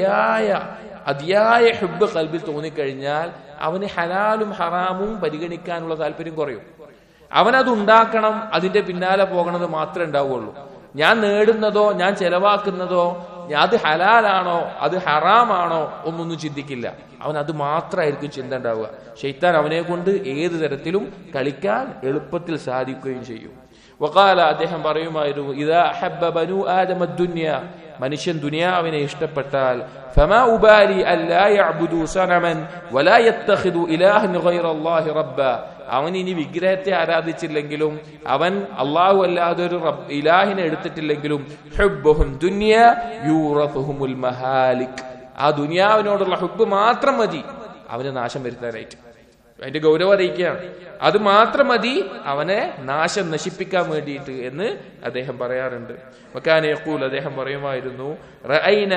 അതിയായ ഹുബ്ബ് ഖൽബിൽ തോന്നിക്കഴിഞ്ഞാൽ അവന് ഹലാലും ഹറാമും പരിഗണിക്കാനുള്ള താല്പര്യം കുറയും. അവനത് ഉണ്ടാക്കണം, അതിന്റെ പിന്നാലെ പോകണത് മാത്രമേ ഉണ്ടാവുള്ളൂ. ഞാൻ നേടുന്നതോ ഞാൻ ചെലവാക്കുന്നതോ അത് ഹലാലാണോ അത് ഹറാമാണോ ഒന്നൊന്നും ചിന്തിക്കില്ല. അവൻ അത് മാത്രമായിരിക്കും ചിന്ത ഉണ്ടാവുക. ശൈത്താൻ അവനെ കൊണ്ട് ഏത് തരത്തിലും കളിക്കാൻ എളുപ്പത്തിൽ സാധിക്കുകയും ചെയ്യും. വഖാല, അദ്ദേഹം പറയുമായിരുന്നു, ഇദാ അഹബ്ബ ബനു ആദമ ദുനിയ, മനുഷ്യൻ ദുനിയാവിനെ ഇഷ്ടപ്പെട്ടാൽ, ഫമാ ഉബാലി അല്ലാ യഅ്ബുദു സനമൻ വലാ യത്തഖിദു ഇലാഹൻ ഗൈറല്ലാഹി റബ്ബ, അവൻ ഇനി വിഗ്രഹത്തെ ആരാധിച്ചില്ലെങ്കിലും അവൻ അല്ലാഹു അല്ലാതെ ഒരു ഇലാഹിനെ എടുത്തിട്ടില്ലെങ്കിലും, ഹുബ്ബുഹും ദുനിയ യൂറഫുഹുൽ മഹാലിക്, ആ ദുനിയാവിനോടുള്ള ഹുബ്ബ് മാത്രം മതി അവന് നാശം വരുത്താനായിട്ട്. അതിന്റെ ഗൗരവം അറിയിക്കുകയാണ്. അത് മാത്രം മതി അവനെ നാശം നശിപ്പിക്കാൻ വേണ്ടിയിട്ട് എന്ന് അദ്ദേഹം പറയാറുണ്ട്. വകാന യഖൂൽ, അദ്ദേഹം പറയുമായിരുന്നു, റഅയ്ന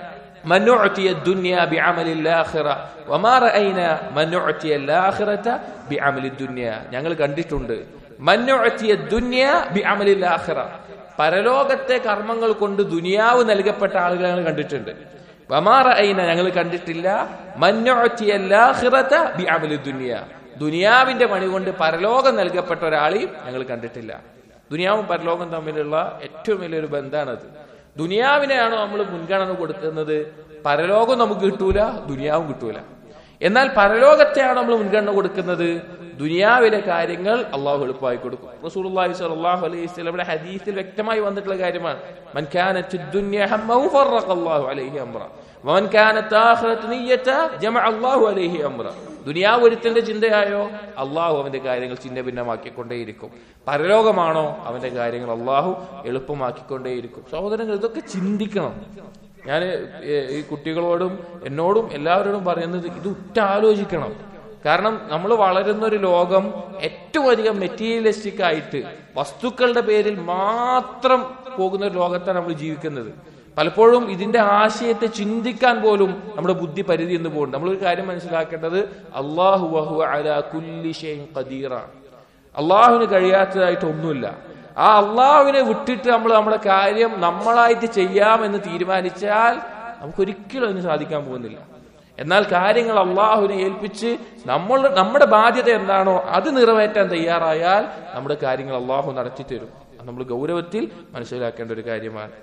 മൻ ഉഅതിയ ദുനിയ ബിഅമലിൽ ആഖിറ വമാ റഅയ്ന മൻ ഉഅതിയ ആഖിറത ബിഅമലിൽ ദുനിയ, ഞങ്ങൾ കണ്ടിട്ടുണ്ട് മൻ ഉഅതിയ ദുനിയ ബിഅമലിൽ ആഖിറ, പരലോകത്തെ കർമ്മങ്ങൾ കൊണ്ട് ദുനിയാവ് നൽകപ്പെട്ട ആളുകളെ കണ്ടിട്ടുണ്ട്. വമാ റഅയ്ന, ഞങ്ങൾ കണ്ടിട്ടില്ല, മൻ ഉഅതിയ ആഖിറത ബിഅമലിൽ ദുനിയ, ദുനിയാവിന്റെ പണി കൊണ്ട് പരലോകം നൽകപ്പെട്ട ഒരാളെയും ഞങ്ങൾ കണ്ടിട്ടില്ല. ദുനിയാവും പരലോകം തമ്മിലുള്ള ഏറ്റവും വലിയൊരു ബന്ധമാണത്. ദുനിയാവിനെയാണോ നമ്മൾ മുൻഗണന കൊടുക്കുന്നത്, പരലോകം നമുക്ക് കിട്ടൂല, ദുനിയാവും കിട്ടൂല. എന്നാൽ പരലോകത്തെയാണ് നമ്മൾ മുൻഗണന കൊടുക്കുന്നത്, ദുനിയാവിലെ കാര്യങ്ങൾ അള്ളാഹു എളുപ്പമായി കൊടുക്കും. റസൂലുള്ളാഹി സ്വല്ലല്ലാഹു അലൈഹി വസല്ലമയുടെ ഹദീസിൽ വ്യക്തമായി വന്നിട്ടുള്ള കാര്യമാണ്, മൻ കാനത്ത് ദുനിയ ഹമ്മഹു ഫറഖല്ലാഹു അലൈഹി അംറ വമൻ കാനത്ത് ആഖിറത്തു നിയ്യത ജമഅ അല്ലാഹു അലൈഹി അംറ. ദുനിയാവ് ഒരുത്തന്റെ ചിന്തയായോ അള്ളാഹു അവന്റെ കാര്യങ്ങൾ ചിഹ്ന ഭിന്നമാക്കിക്കൊണ്ടേയിരിക്കും. പരലോകമാണോ അവന്റെ കാര്യങ്ങൾ അള്ളാഹു എളുപ്പമാക്കിക്കൊണ്ടേയിരിക്കും. സഹോദരങ്ങൾ, ഇതൊക്കെ ചിന്തിക്കണം. ഞാൻ ഈ കുട്ടികളോടും എന്നോടും എല്ലാവരോടും പറയുന്നത് ഇത് ഉറ്റാലോചിക്കണം. കാരണം നമ്മൾ വളരുന്ന ഒരു ലോകം ഏറ്റവും അധികം മെറ്റീരിയലിസ്റ്റിക് ആയിട്ട് വസ്തുക്കളുടെ പേരിൽ മാത്രം പോകുന്ന ഒരു ലോകത്താണ് നമ്മൾ ജീവിക്കുന്നത്. പലപ്പോഴും ഇതിന്റെ ആശയത്തെ ചിന്തിക്കാൻ പോലും നമ്മുടെ ബുദ്ധി പരിധി എന്ന് പോകുന്നുണ്ട്. നമ്മളൊരു കാര്യം മനസ്സിലാക്കേണ്ടത്, അല്ലാഹു വഹുവ അലാ കുല്ലി ഷൈഇൻ ഖദീറ, അള്ളാഹുവിന് കഴിയാത്തതായിട്ട് ഒന്നുമില്ല. ആ അള്ളാഹുവിനെ വിട്ടിട്ട് നമ്മൾ നമ്മുടെ കാര്യം നമ്മളായിട്ട് ചെയ്യാമെന്ന് തീരുമാനിച്ചാൽ നമുക്കൊരിക്കലും അതിന് സാധിക്കാൻ പോകുന്നില്ല. എന്നാൽ കാര്യങ്ങൾ അള്ളാഹുവിനെ ഏൽപ്പിച്ച് നമ്മുടെ ബാധ്യത എന്താണോ അത് നിറവേറ്റാൻ തയ്യാറായാൽ നമ്മുടെ കാര്യങ്ങൾ അള്ളാഹു നടത്തിത്തരും. അത് നമ്മൾ ഗൗരവത്തിൽ മനസ്സിലാക്കേണ്ട ഒരു കാര്യമാണ്.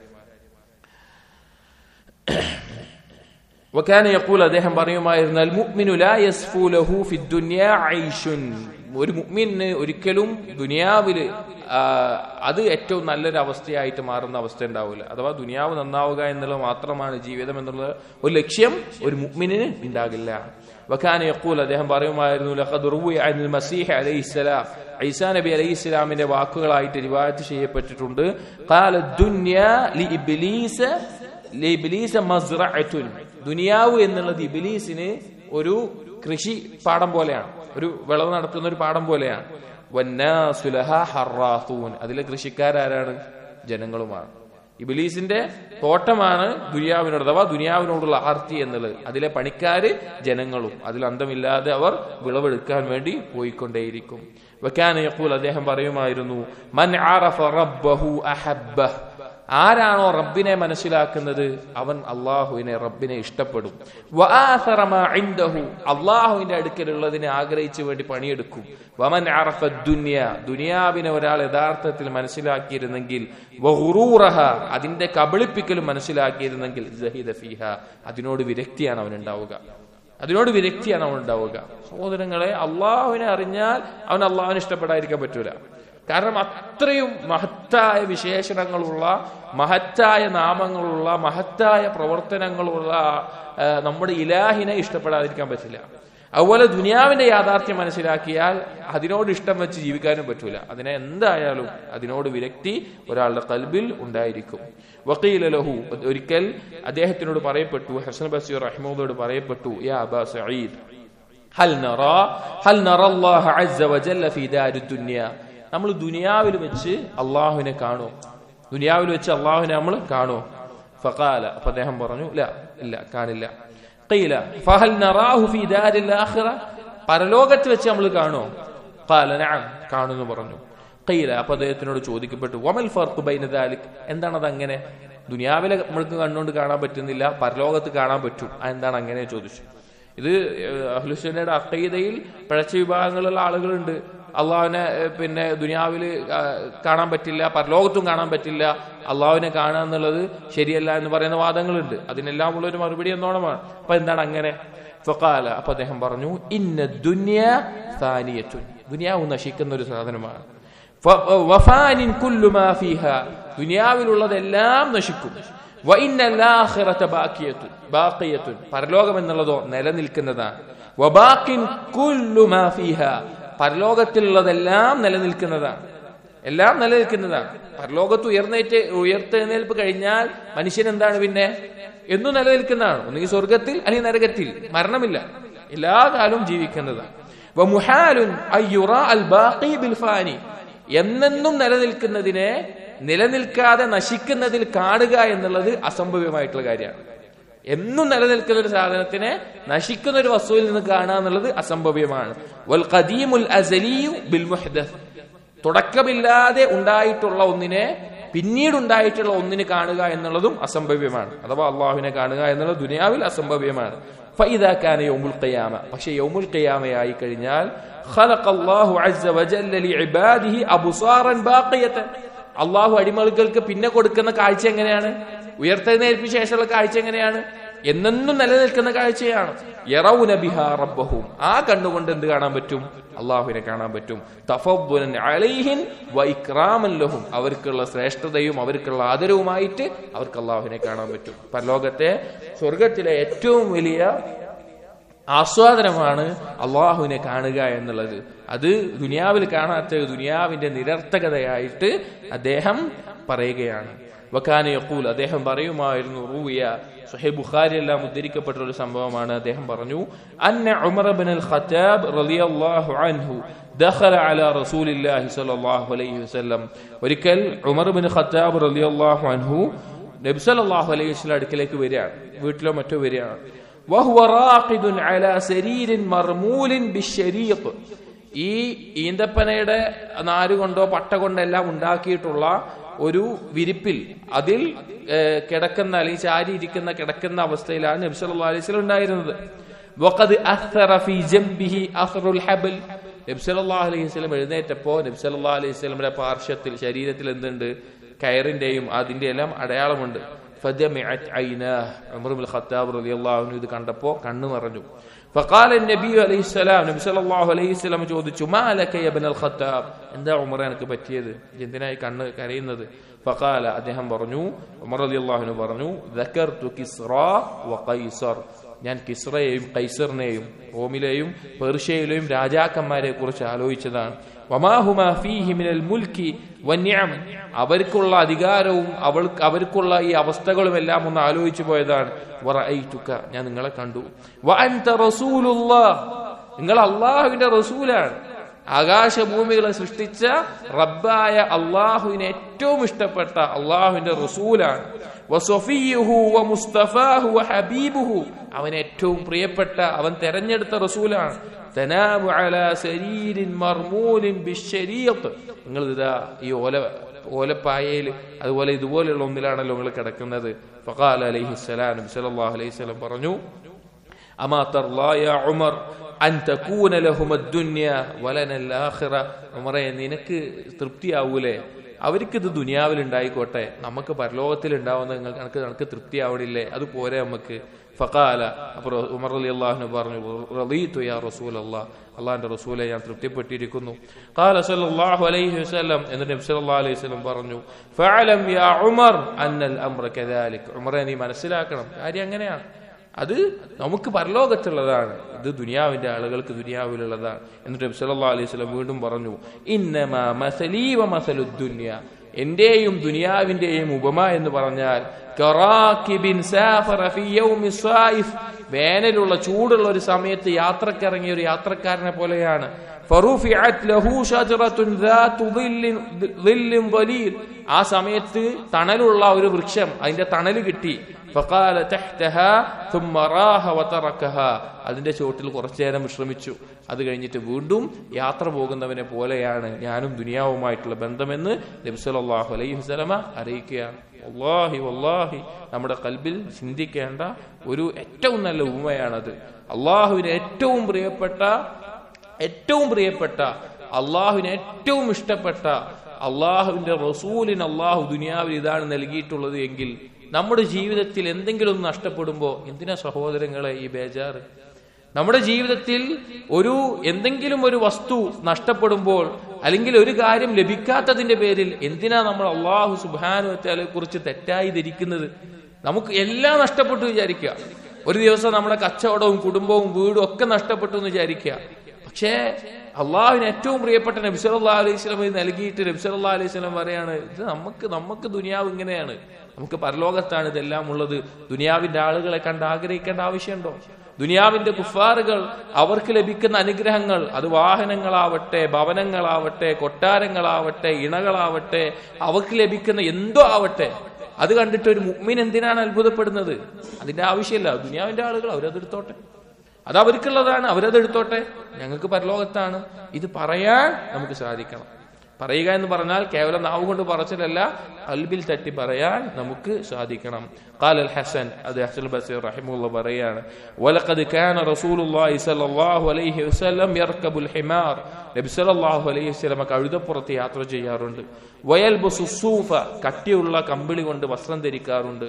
വകാന യഖൂൽ, അദ്ദേഹം പറയുമായിരുന്നു, അൽ മുഅ്മിനു ലാ യസ്ഫു ലഹു ഫിദ് ദുനിയ ഐഷുൻ, ഒരു മുഅ്മിന് ഒരിക്കലും ദുനിയാവില് അത് ഏറ്റവും നല്ലൊരു അവസ്ഥയായിട്ട് മാറുന്ന അവസ്ഥ ഉണ്ടാവില്ല. അഥവാ ദുനിയാവ് നന്നാവുക എന്നുള്ളത് മാത്രമാണ് ജീവിതം എന്നുള്ള ഒരു ലക്ഷ്യം ഒരു മുഅ്മിന് ഉണ്ടാകില്ല. വകാന യഖൂൽ, അദ്ദേഹം പറയുമായിരുന്നു, ലഖദ് റുവിയ അനിൽ മസീഹ് അലൈഹിസ്സലാം, ഈസാ നബി അലൈഹിസ്സലാമിന്റെ വാക്കുകളായിട്ട് റിവായത്ത് ചെയ്യപ്പെട്ടിട്ടുണ്ട്. ഖാല ദുനിയാ ലിഇബ്ലീസ മസ്റഅത്തുൻ, ദുനിയാവ് എന്നുള്ളത് ഇബ്ലീസിന് ഒരു കൃഷി പാടം പോലെയാണ്, ഒരു വിളവ് നടത്തുന്ന ഒരു പാടം പോലെയാണ്. വന്നാസു ലഹാ ഹറാസൂൻ, അതിലെ കൃഷിക്കാരാരാണ്? ജനങ്ങളുമാണ്. ഇബ്ലീസിന്റെ തോട്ടമാണ് ദുനിയാവിനോട്, അഥവാ ദുനിയാവിനോടുള്ള ആർത്തി എന്നുള്ളത്. അതിലെ പണിക്കാര് ജനങ്ങളും. അതിൽ അന്തമില്ലാതെ അവർ വിളവെടുക്കാൻ വേണ്ടി പോയിക്കൊണ്ടേയിരിക്കും. വകാന യഖൂൽ, അദ്ദേഹം പറയുമായിരുന്നു, മൻ അറഫ റബ്ബഹു അഹബ്ബഹ്, ആരാണോ റബ്ബിനെ മനസ്സിലാക്കുന്നത് അവൻ അള്ളാഹുവിനെ, റബ്ബിനെ ഇഷ്ടപ്പെടും. വആസറ മാ ഇൻദഹു, അള്ളാഹുവിന്റെ അടുക്കലുള്ളതിനെ ആഗ്രഹിച്ചു വേണ്ടി പണിയെടുക്കും. വമൻ അറഫ ദുനിയ, ദുനിയാവിനെ ഒരാൾ യഥാർത്ഥത്തിൽ മനസ്സിലാക്കിയിരുന്നെങ്കിൽ, വഗുറൂറഹ, അതിന്റെ കബളിപ്പിക്കലും മനസ്സിലാക്കിയിരുന്നെങ്കിൽ, സഹിദ ഫീഹ, അതിനോട് വിരക്തിയാണ് അവനുണ്ടാവുക. സഹോദരങ്ങളെ, അള്ളാഹുവിനെ അറിഞ്ഞാൽ അവൻ അള്ളാഹുവിനെ ഇഷ്ടപ്പെടാതിരിക്കാൻ പറ്റൂല. കാരണം അത്രയും മഹത്തായ വിശേഷണങ്ങളുള്ള, മഹത്തായ നാമങ്ങളുള്ള, മഹത്തായ പ്രവർത്തനങ്ങളുള്ള നമ്മുടെ ഇലാഹിനെ ഇഷ്ടപ്പെടാതിരിക്കാൻ പറ്റില്ല. അതുപോലെ ദുനിയാവിന്റെ യാഥാർത്ഥ്യം മനസ്സിലാക്കിയാൽ അതിനോട് ഇഷ്ടം വെച്ച് ജീവിക്കാനും പറ്റൂല. അതിനെ എന്തായാലും അതിനോട് വിരക്തി ഒരാളുടെ ഖൽബിൽ ഉണ്ടായിരിക്കും. വഖീല ലഹു, ഒരിക്കൽ അദ്ദേഹത്തിനോട് പറയപ്പെട്ടു, ഹസൻ ബസ്രി റഹിമഹുള്ളാഹോട് പറയപ്പെട്ടു, യാ അബാ സഈദ്, ഹൽ നറാ അല്ലാഹു അസ്സ വജല്ല ഫീ ദാരിദ് ദുനിയ, നമ്മൾ ദുനിയാവിൽ വെച്ച് അള്ളാഹുവിനെ കാണുമോ? ദുനിയാവിൽ വെച്ച് അള്ളാഹുവിനെ നമ്മൾ കാണുമോ? ഫഖാല, അപ്പൊ അദ്ദേഹം പറഞ്ഞു, ഇല്ല, കാണില്ല. ഖീല ഫഹൽ നറാഹു ഫീ ദാരിൽ ആഖിറ, പരലോകത്ത് വെച്ച് നമ്മൾ കാണുമോ? ഖാല നഅം, കാണുന്നു പറഞ്ഞു. ഖീല, അപ്പൊ അദ്ദേഹത്തിനോട് ചോദിക്കപ്പെട്ടു, വമൽ ഫർഖു ബൈന ദാലിക്, എന്താണത് അങ്ങനെ? ദുനിയാവിലെ നമ്മൾക്ക് കണ്ണുകൊണ്ട് കാണാൻ പറ്റുന്നില്ല, പരലോകത്ത് കാണാൻ പറ്റും, എന്താണ് അങ്ങനെ ചോദിച്ചു. ഇത് അഹ്ലുസുന്നയുടെ അഖീദയിൽ പിഴച്ച വിഭാഗങ്ങളുള്ള ആളുകളുണ്ട്. അള്ളാഹുവിനെ പിന്നെ ദുനിയാവിൽ കാണാൻ പറ്റില്ല, പരലോകത്തും കാണാൻ പറ്റില്ല, അള്ളാഹുവിനെ കാണുക എന്നുള്ളത് ശരിയല്ല എന്ന് പറയുന്ന വാദങ്ങളുണ്ട്. അതിനെല്ലാം ഉള്ളൊരു മറുപടി എന്നോണമാണ്. അപ്പൊ എന്താണ് അങ്ങനെ? ഫഖാല, അപ്പൊ അദ്ദേഹം പറഞ്ഞു, ഇന്ന ദുനിയ ഫാനിയത്തുൻ, ദുനിയാവ് നശിക്കുന്ന ഒരു സാധനമാണ്. വഫാനിൻ കുല്ലു മാ ഫീഹാ, ദുനിയാവിലുള്ളതെല്ലാം നശിക്കും. വഇന്നൽ ആഖിറത ബാഖിയത്തുൻ, പരലോകം എന്നുള്ളതോ നിലനിൽക്കുന്നതാണ്. വബാഖിൻ കുല്ലു മാ ഫീഹാ, പരലോകത്തിലുള്ളതെല്ലാം നിലനിൽക്കുന്നതാണ്, എല്ലാം നിലനിൽക്കുന്നതാണ്. പരലോകത്ത് ഉയർത്തെഴുന്നേൽപ്പ് കഴിഞ്ഞാൽ മനുഷ്യൻ എന്താണ് പിന്നെ? എന്നും നിലനിൽക്കുന്നതാണ്. ഒന്നുകിൽ സ്വർഗത്തിൽ അല്ലെങ്കിൽ നരകത്തിൽ, മരണമില്ല, എല്ലാ കാലവും ജീവിക്കുന്നതാണ്. വമുഹാലുൻ അയ്യുറാ അൽ ബാഖി ബിൽ ഫാനി, എന്നെന്നും നിലനിൽക്കുന്നതിനെ നിലനിൽക്കാതെ നശിക്കുന്നതിൽ കാണുക എന്നുള്ളത് അസംഭവ്യമായിട്ടുള്ള കാര്യമാണ്. എന്നും നിലനിൽക്കുന്ന ഒരു സാധനത്തിനെ നശിക്കുന്ന ഒരു വസ്തുവിൽ നിന്ന് കാണുക എന്നുള്ളത് അസംഭവ്യമാണ്. വൽ ഖദീമുൽ അസലിയു ബിൽ മുഹ്ദസ്, തുടക്കമില്ലാതെ ഉണ്ടായിട്ടുള്ള ഒന്നിനെ പിന്നീട് ഉണ്ടായിട്ടുള്ള ഒന്നിന് കാണുക എന്നുള്ളതും അസംഭവ്യമാണ്. അഥവാ അള്ളാഹുവിനെ കാണുക എന്നുള്ളത് ദുനിയാവിൽ അസംഭവ്യമാണ്. ഫഇദാ കാന യൗമുൽ ഖിയാമ, പക്ഷേ യൗമുൽ ഖിയാമയായി കഴിഞ്ഞാൽ, ഖലഖല്ലാഹു അസ്സ വജല്ല ലിഇബാദിഹി അബ്സാറൻ ബാഖിയതൻ, അള്ളാഹു അടിമകൾക്ക് പിന്നെ കൊടുക്കുന്ന കാഴ്ച എങ്ങനെയാണ്? ഉയർത്തെഴുന്നേൽപ്പിന് ശേഷമുള്ള കാഴ്ച എങ്ങനെയാണ്? എന്നെന്നും നിലനിൽക്കുന്ന കാഴ്ചയാണ്. യറൗന ബിഹാ റബ്ബഹും, ആ കണ്ണുകൊണ്ട് എന്ത് കാണാൻ പറ്റും? അള്ളാഹുവിനെ കാണാൻ പറ്റും. തഫദ്ദുലൻ അലൈഹിൻ വ ഇക്റാമൻ ലഹും, അവർക്കുള്ള ശ്രേഷ്ഠതയും അവർക്കുള്ള ആദരവുമായിട്ട് അവർക്ക് അള്ളാഹുവിനെ കാണാൻ പറ്റും. പരലോകത്തെ സ്വർഗത്തിലെ ഏറ്റവും വലിയ ആസ്വാദനമാണ് അള്ളാഹുവിനെ കാണുക എന്നുള്ളത്. അത് ദുനിയാവിൽ കാണാത്ത ദുനിയാവിന്റെ നിരർത്ഥകതയായിട്ട് അദ്ദേഹം പറയുകയാണ്. വകാന യഖൂൽ, അദ്ദേഹം പറയുമായിരുന്നു, റൂവിയ സ്വഹീഹ് ബുഖാരി എല്ലാം ഉദ്ധരിക്കപ്പെട്ട ഒരു സംഭവമാണ്. അദ്ദേഹം പറഞ്ഞു, അന്ന ഉമർ ഇബ്നുൽ ഖത്താബ് റളിയല്ലാഹു അൻഹു ദഖല അലാ റസൂലില്ലാഹി സ്വല്ലല്ലാഹു അലൈഹി വസല്ലം, ഒരിക്കൽ ഉമർ ഇബ്നുൽ ഖത്താബ് റളിയല്ലാഹു അൻഹു നബി സല്ലല്ലാഹു അലൈഹി വസല്ലം അടുക്കലേക്ക് വരികയാണ്, വീട്ടിലോ മറ്റോ വരികയാണ്. വഹുവ റാഖിദുൻ അലാ സരീരിൻ മർമൂലിൻ ബിശ്ശരീഖ്, ഈ ഈന്തപ്പനയുടെ നാരുകൊണ്ടോ പട്ട കൊണ്ടെല്ലാം ഉണ്ടാക്കിയിട്ടുള്ള ഒരു വിരിപ്പിൽ അതിൽ കിടക്കുന്ന അല്ലെങ്കിൽ ചാരിയിരിക്കുന്ന കിടക്കുന്ന അവസ്ഥയിലാണ് നബി സല്ലല്ലാഹു അലൈഹി വസല്ലം ഉണ്ടായിരുന്നത്. വഖദ് അഥറ ഫീ ജംബിഹി അഖറുൽ ഹബൽ, നബി സല്ലല്ലാഹു അലൈഹി വസല്ലം എഴുന്നേറ്റപ്പോൾ നബി സല്ലല്ലാഹു അലൈഹി വസല്ലമയുടെ പാർശ്വത്തിൽ ശരീരത്തിൽ എന്തുണ്ട്? കയറിന്റെയും അതിന്റെ എല്ലാം അടയാളമുണ്ട്. ഫദമിഅത് ഐനാഹ്. ഉമർ ഇബ്നുൽ ഖത്താബ് റളിയല്ലാഹു അൻഹു ഇത് കണ്ടപ്പോൾ കണ്ണു നിറഞ്ഞു. ഫഖാല നബി അലൈഹിസ്സലാം, നബി സല്ലല്ലാഹു അലൈഹി വസല്ലം ചോദിച്ചു, മാ ലക യാ ഇബ്നുൽ ഖത്താബ്, എന്താ ഉമറേ എനിക്ക് പറ്റിയത്, എന്തിനായി കണ്ണ് കരയുന്നത്? ഫഖാല, അദ്ദേഹം പറഞ്ഞു, ഉമർ റളിയല്ലാഹു അൻഹു പറഞ്ഞു, ദക്കർതു കിസ്റാ വ ഖൈസർ, ഞാൻ കിസ്റയെയും കൈസറിനെയും റോമിലെയും പേർഷ്യയിലെയും രാജാക്കന്മാരെ കുറിച്ച് ആലോചിച്ചതാണ്. വമാഹുമാ ഫീഹി മിനൽ മുൽക്കി വന്നിഅം, അവർക്കുള്ള അധികാരവും അവർക്കുള്ള ഈ അവസ്ഥകളും എല്ലാം ഒന്ന് ആലോചിച്ചു പോയതാണ്. വറഅയ്തുക, ഞാൻ നിങ്ങളെ കണ്ടു. വഅൻത റസൂലുള്ളാഹ്, നിങ്ങൾ അല്ലാഹുവിന്റെ റസൂലാണ്. ആകാശഭൂമികളെ സൃഷ്ടിച്ച റബ്ബായ അള്ളാഹുവിനെ ഏറ്റവും ഇഷ്ടപ്പെട്ട അള്ളാഹുവിന്റെ റസൂലാണ്. വസഫിയുഹു വമുസ്തഫാഹു വഹബീബുഹു, അവൻ ഏറ്റവും പ്രിയപ്പെട്ട, അവൻ തെരഞ്ഞെടുത്ത റസൂലാണ്. തനാമു അലാ സരീരിൻ മർമൂലിൻ ബിശ്ശരീഅത്ത്, നിങ്ങൾ ഇതാ ഈ ഓലപ്പായയിൽ അതുപോലെ ഇതുപോലെയുള്ള ഒന്നിലാണല്ലോ നിങ്ങൾ കിടക്കുന്നത്. ഫഖാല അലൈഹിസ്സലാം, നബി സല്ലല്ലാഹു അലൈഹി വസല്ലം പറഞ്ഞു, അമാ തർലാ യാ ഉമർ അൻ തകൂന ലഹും അദ്ദുനിയ വലനൽ ആഖിറ, ഉമറേ നിനക്ക് തൃപ്തിയാവൂലേ, അവർക്കിത് ദുനിയാവിൽ ഉണ്ടായിക്കോട്ടെ, നമുക്ക് പരലോകത്തിൽ ഉണ്ടാവുന്ന നിങ്ങൾക്ക് തൃപ്തിയാവണില്ലേ, അത് പോരെ നമുക്ക്. ഫഖാല, അപ്പോൾ ഉമർ റളിയല്ലാഹു അൻഹു പറഞ്ഞു, റളീതു യാ റസൂലല്ലാഹ്, അല്ലാഹുവിന്റെ റസൂലേ ഞാൻ തൃപ്തിപ്പെട്ടിരിക്കുന്നു. ഖാല സല്ലല്ലാഹു അലൈഹി വസല്ലം, എന്നിട്ട് നബി സല്ലല്ലാഹു അലൈഹി വസല്ലം പറഞ്ഞു, ഫഅലം യാ ഉമർ അന്നൽ അംറ കദാലിക്, ഉമറേ നീ മനസ്സിലാക്കണം, കാര്യം അങ്ങനെയാണ്, അത് നമുക്ക് പരലോകത്തുള്ളതാണ്, ഇത് ദുനിയാവിന്റെ ആളുകൾക്ക് ദുനിയാവിലുള്ളതാണ്. എന്നിട്ട് നബി സല്ലല്ലാഹു അലൈഹി വസല്ലം വീണ്ടും പറഞ്ഞു, ഇന്നമാ മസലീ വ മസലുദ് ദുനിയ, എന്റെയും ദുനിയാവിന്റെയും ഉപമ എന്ന് പറഞ്ഞാൽ കറാകിബിൻ സാഫറ ഫീ യൗമി സായിഫ്, വേനലുള്ള ചൂടുള്ള ഒരു സമയത്ത് യാത്രക്കിറങ്ങിയ ഒരു യാത്രക്കാരനെ പോലെയാണ്. ഫറുഫിഅത് ലഹു ഷജറത്തുൻ ദാതു ദില്ലിൻ ദലീൽ, ആ സമയത്ത് തണലുള്ള ഒരു വൃക്ഷം, അതിന്റെ തണല് കിട്ടി. ഫഖാല തഹ്തഹാ ثم راح وتركها, അതിന്റെ ചുവട്ടിൽ കുറച്ചു നേരം വിശ്രമിച്ചു, അത് കഴിഞ്ഞിട്ട് വീണ്ടും യാത്ര പോകുന്നവനെ പോലെയാണ് ഞാനും ദുനിയാവുമായിട്ടുള്ള ബന്ധമെന്ന് നബി സല്ലല്ലാഹു അലൈഹി വസല്ലമ അറിയിക്കുകയാണ്. വല്ലാഹി നമ്മുടെ ഖൽബിൽ ചിന്തിക്കേണ്ട ഒരു ഏറ്റവും നല്ല ഉപമയാണത്. അള്ളാഹുവിന് ഏറ്റവും പ്രിയപ്പെട്ട അള്ളാഹുവിന് ഏറ്റവും ഇഷ്ടപ്പെട്ട അള്ളാഹുവിന്റെ റസൂലിന് അള്ളാഹു ദുനിയാവിൽ ഇതാണ് നൽകിയിട്ടുള്ളത് എങ്കിൽ നമ്മുടെ ജീവിതത്തിൽ എന്തെങ്കിലും ഒന്ന് നഷ്ടപ്പെടുമ്പോൾ എന്തിനാ സഹോദരങ്ങളെ ഈ ബേജാറ്? നമ്മുടെ ജീവിതത്തിൽ എന്തെങ്കിലും ഒരു വസ്തു നഷ്ടപ്പെടുമ്പോൾ അല്ലെങ്കിൽ ഒരു കാര്യം ലഭിക്കാത്തതിന്റെ പേരിൽ എന്തിനാ നമ്മൾ അള്ളാഹു സുബ്ഹാനഹു വ തആലയെ കുറിച്ച് തെറ്റായി ധരിക്കുന്നത്? നമുക്ക് എല്ലാം നഷ്ടപ്പെട്ടു വിചാരിക്കുക, ഒരു ദിവസം നമ്മുടെ കച്ചവടവും കുടുംബവും വീടും ഒക്കെ നഷ്ടപ്പെട്ടു എന്ന് വിചാരിക്കുക. പക്ഷേ അള്ളാഹുവിന് ഏറ്റവും പ്രിയപ്പെട്ട നബി സല്ലല്ലാഹു അലൈഹി വസല്ലം നൽകിയിട്ട് നബി സല്ലല്ലാഹു അലൈഹി വസല്ലം പറയാണ്, ഇത് നമുക്ക് ദുനിയാവ് ഇങ്ങനെയാണ്, നമുക്ക് പരലോകത്താണ് ഇതെല്ലാം ഉള്ളത്. ദുനിയാവിന്റെ ആളുകളെ കണ്ട് ആഗ്രഹിക്കേണ്ട ആവശ്യമുണ്ടോ? ദുനിയാവിന്റെ കുഫാറുകൾ അവർക്ക് ലഭിക്കുന്ന അനുഗ്രഹങ്ങൾ, അത് വാഹനങ്ങളാവട്ടെ, ഭവനങ്ങളാവട്ടെ, കൊട്ടാരങ്ങളാവട്ടെ, ഇണകളാവട്ടെ, അവർക്ക് ലഭിക്കുന്ന എന്തോ ആവട്ടെ, അത് കണ്ടിട്ട് ഒരു മുഅ്മിൻ എന്തിനാണ് അത്ഭുതപ്പെടുന്നത്? അതിന്റെ ആവശ്യമില്ല. ദുനിയാവിന്റെ ആളുകൾ അവരതെടുത്തോട്ടെ, അത് അവർക്കുള്ളതാണ്, അവരതെടുത്തോട്ടെ, ഞങ്ങൾക്ക് പരലോകത്താണ്. ഇത് പറയാൻ നമുക്ക് സാധിക്കണം. പറയുക എന്ന് പറഞ്ഞാൽ കേവലം നാവ് കൊണ്ട് പറച്ചിലല്ല, ഖൽബിൽ തട്ടി പറയാൻ നമുക്ക് സാധിക്കണം. ഖാല അൽ ഹസൻ, അത് ഹസൻ ബസരി റഹിമഹുല്ലാഹ് പറയാണ്, വലഖദ് കാന റസൂലുള്ളാഹി സ്വല്ലല്ലാഹു അലൈഹി വസല്ലം യർകബുൽ ഹിമാർ, നബി സല്ലല്ലാഹു അലൈഹി വസല്ലം കഴുതപ്പുറത്ത് യാത്ര ചെയ്യാറുണ്ട്. വയൽബസു സൂഫ, കട്ടിയുള്ള കമ്പിളി കൊണ്ട് വസ്ത്രം ധരിക്കാറുണ്ട്.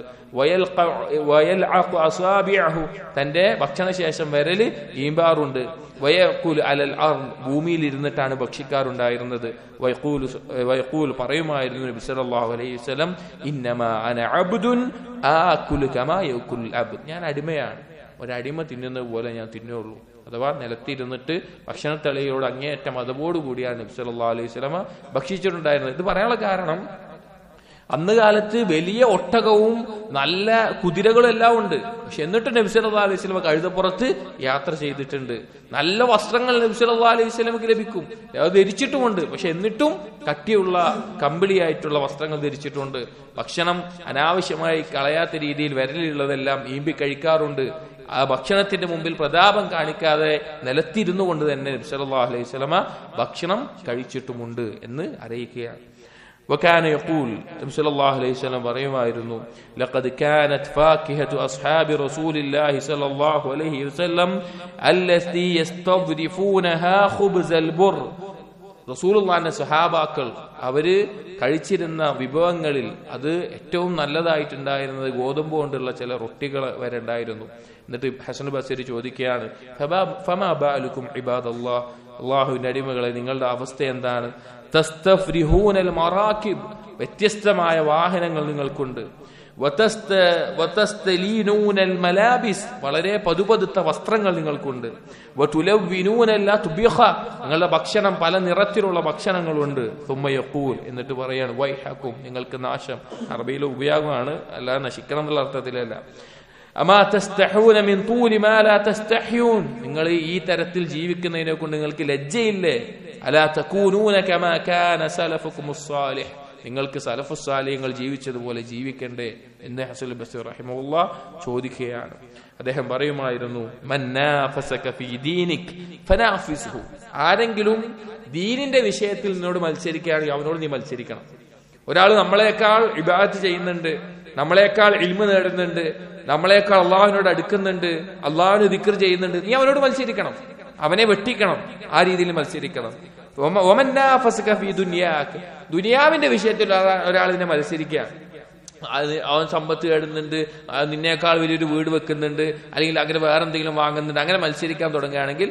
വയൽഅഖു അസാബിഅഹു, തന്റെ ഭക്ഷണശേഷം വിരല് ഈമ്പാറുണ്ട്. വയഖൂൽ അലൽ അർദ്, ഭൂമിയിൽ ഇരുന്നിട്ടാണ് ഭക്ഷിക്കാറുണ്ടായിരുന്നത്. വയഖൂൽ പറയുമായിരുന്നു നബി സല്ലല്ലാഹു അലൈഹി വസല്ലം, ഇന്നമാ അന അബ്ദുൻ ആകുലു കമാ യകുൽ അബ്ദ്, ഞാൻ അടിമയാണ്, ഒരടിമ തിന്നുന്നത് പോലെ ഞാൻ തിന്നുള്ളൂ. അഥവാ നിലത്തിരുന്നിട്ട് ഭക്ഷണത്തളിയോട് അങ്ങേയറ്റം അതവോടുകൂടിയാണ് നബി സല്ലല്ലാഹു അലൈഹി വസല്ലം ഭക്ഷിച്ചിട്ടുണ്ടായിരുന്നത്. ഇത് പറയാനുള്ള കാരണം, അന്ന് കാലത്ത് വലിയ ഒട്ടകവും നല്ല കുതിരകളും എല്ലാം ഉണ്ട്. പക്ഷെ എന്നിട്ട് നബി സല്ലല്ലാഹു അലൈഹി വസല്ലം കഴുതപ്പുറത്ത് യാത്ര ചെയ്തിട്ടുണ്ട്. നല്ല വസ്ത്രങ്ങൾ നബി സല്ലല്ലാഹു അലൈഹി വസല്ലമക്ക് ലഭിക്കും, അത് ധരിച്ചിട്ടുമുണ്ട്. പക്ഷെ എന്നിട്ടും കട്ടിയുള്ള കമ്പിളിയായിട്ടുള്ള വസ്ത്രങ്ങൾ ധരിച്ചിട്ടുണ്ട്. ഭക്ഷണം അനാവശ്യമായി കളയാത്ത രീതിയിൽ വിരലിലുള്ളതെല്ലാം ഈമ്പി കഴിക്കാറുണ്ട്. ആ ഭക്ഷണത്തിന്റെ മുമ്പിൽ പ്രതാപം കാണിക്കാതെ നിലത്തിരുന്നു കൊണ്ട് തന്നെ നബി സല്ലല്ലാഹു അലൈഹി വസല്ലമ ഭക്ഷണം കഴിച്ചിട്ടുമുണ്ട് എന്ന് അറിയിക്കുകയാണ്. وكان يقول نبي صلى الله عليه وسلم പറയുമായിരുന്നു, لقد كانت فاكهة أصحاب رسول الله صلى الله عليه وسلم التي يستضرفونها خبز البر, റസൂലുള്ളാഹിന്റെ സ്വഹാബാക്കൾ അവര് കഴിച്ചിരുന്ന വിഭവങ്ങളിൽ അത് ഏറ്റവും നല്ലതായിട്ടുണ്ടായിരുന്നത് ഗോതമ്പ് കൊണ്ടുള്ള ചില റൊട്ടികൾ വരെ ഉണ്ടായിരുന്നു. എന്നിട്ട് ഹസൻ ബസരി ചോദിക്കുകയാണ്, ഫമാ ബാലുക്കും ഇബാദല്ലാഹ്, അള്ളാഹുവിന്റെ അടിമകളെ നിങ്ങളുടെ അവസ്ഥ എന്താണ്? തസ്തഫ്രിഹൂനൽ മറാകിബ്, വ്യത്യസ്തമായ വാഹനങ്ങൾ നിങ്ങൾക്കുണ്ട്. വതസ്തലീനൂനൽ മലാബിസ്, വളരെ പതുപതുത്ത വസ്ത്രങ്ങൾ നിങ്ങൾക്കുണ്ട്. വതുലവ്വിനൂനൽ അത്ബിഖ, നിങ്ങളുടെ ഭക്ഷണം പല നിറത്തിലുള്ള ഭക്ഷണങ്ങളുണ്ട്. സുമ്മ യഖൂൽ, എന്നിട്ട് പറയാണ് വൈഹക്കും, നിങ്ങൾക്ക് നാശം. അറബിയിലെ ഉപയോഗമാണ്, അല്ലാതെ നശിക്കണം എന്നുള്ള അർത്ഥത്തിലല്ല. അമാ തസ്തഹൂന മിൻ തൂലി മാ ലാ തസ്തഹ്യൂൻ, നിങ്ങൾ ഈ തരത്തിൽ ജീവിക്കുന്നതിനെ കൊണ്ട് നിങ്ങൾക്ക് ലജ്ജയില്ലേ? അലാ തകൂനൂന കമാ കാന സലഫുകുമുസ് സാലിഹ്, നിങ്ങൾക്ക് സലഫുസ് സാലിഹ്യങ്ങൾ ജീവിച്ചതുപോലെ ജീവിക്കണ്ടേ എന്ന് ഹസൻ ബസരി റഹിമഹുല്ലാഹ് ചോദിക്കുകയാണ്. അദ്ദേഹം പറയുമായിരുന്നു, മന്നാഫസക ഫീ ദീനിക് ഫനാഫിസ്ഹു, ആരെങ്കിലും ദീനിന്റെ വിഷയത്തിൽ നിന്നോട് മത്സരിക്കുകയാണെങ്കിൽ അവനോട് നീ മത്സരിക്കണം. ഒരാൾ നമ്മളെക്കാൾ ഇബാദത്ത് ചെയ്യുന്നുണ്ട്, നമ്മളെക്കാൾ ഇൽമ് നേടുന്നുണ്ട്, നമ്മളെക്കാൾ അള്ളാഹുവിനോട് അടുക്കുന്നുണ്ട്, അള്ളാഹുവിന് ദിക്ർ ചെയ്യുന്നുണ്ട്, നീ അവനോട് മത്സരിക്കണം, അവനെ വെട്ടിക്കണം, ആ രീതിയിൽ മത്സരിക്കണം. ദുനിയാവിന്റെ വിഷയത്തിൽ ഒരാളിനെ മത്സരിക്കുക, അവൻ സമ്പത്ത് നേടുന്നുണ്ട്, നിന്നേക്കാൾ വലിയൊരു വീട് വെക്കുന്നുണ്ട്, അല്ലെങ്കിൽ അങ്ങനെ വേറെ എന്തെങ്കിലും വാങ്ങുന്നുണ്ട്, അങ്ങനെ മത്സരിക്കാൻ തുടങ്ങുകയാണെങ്കിൽ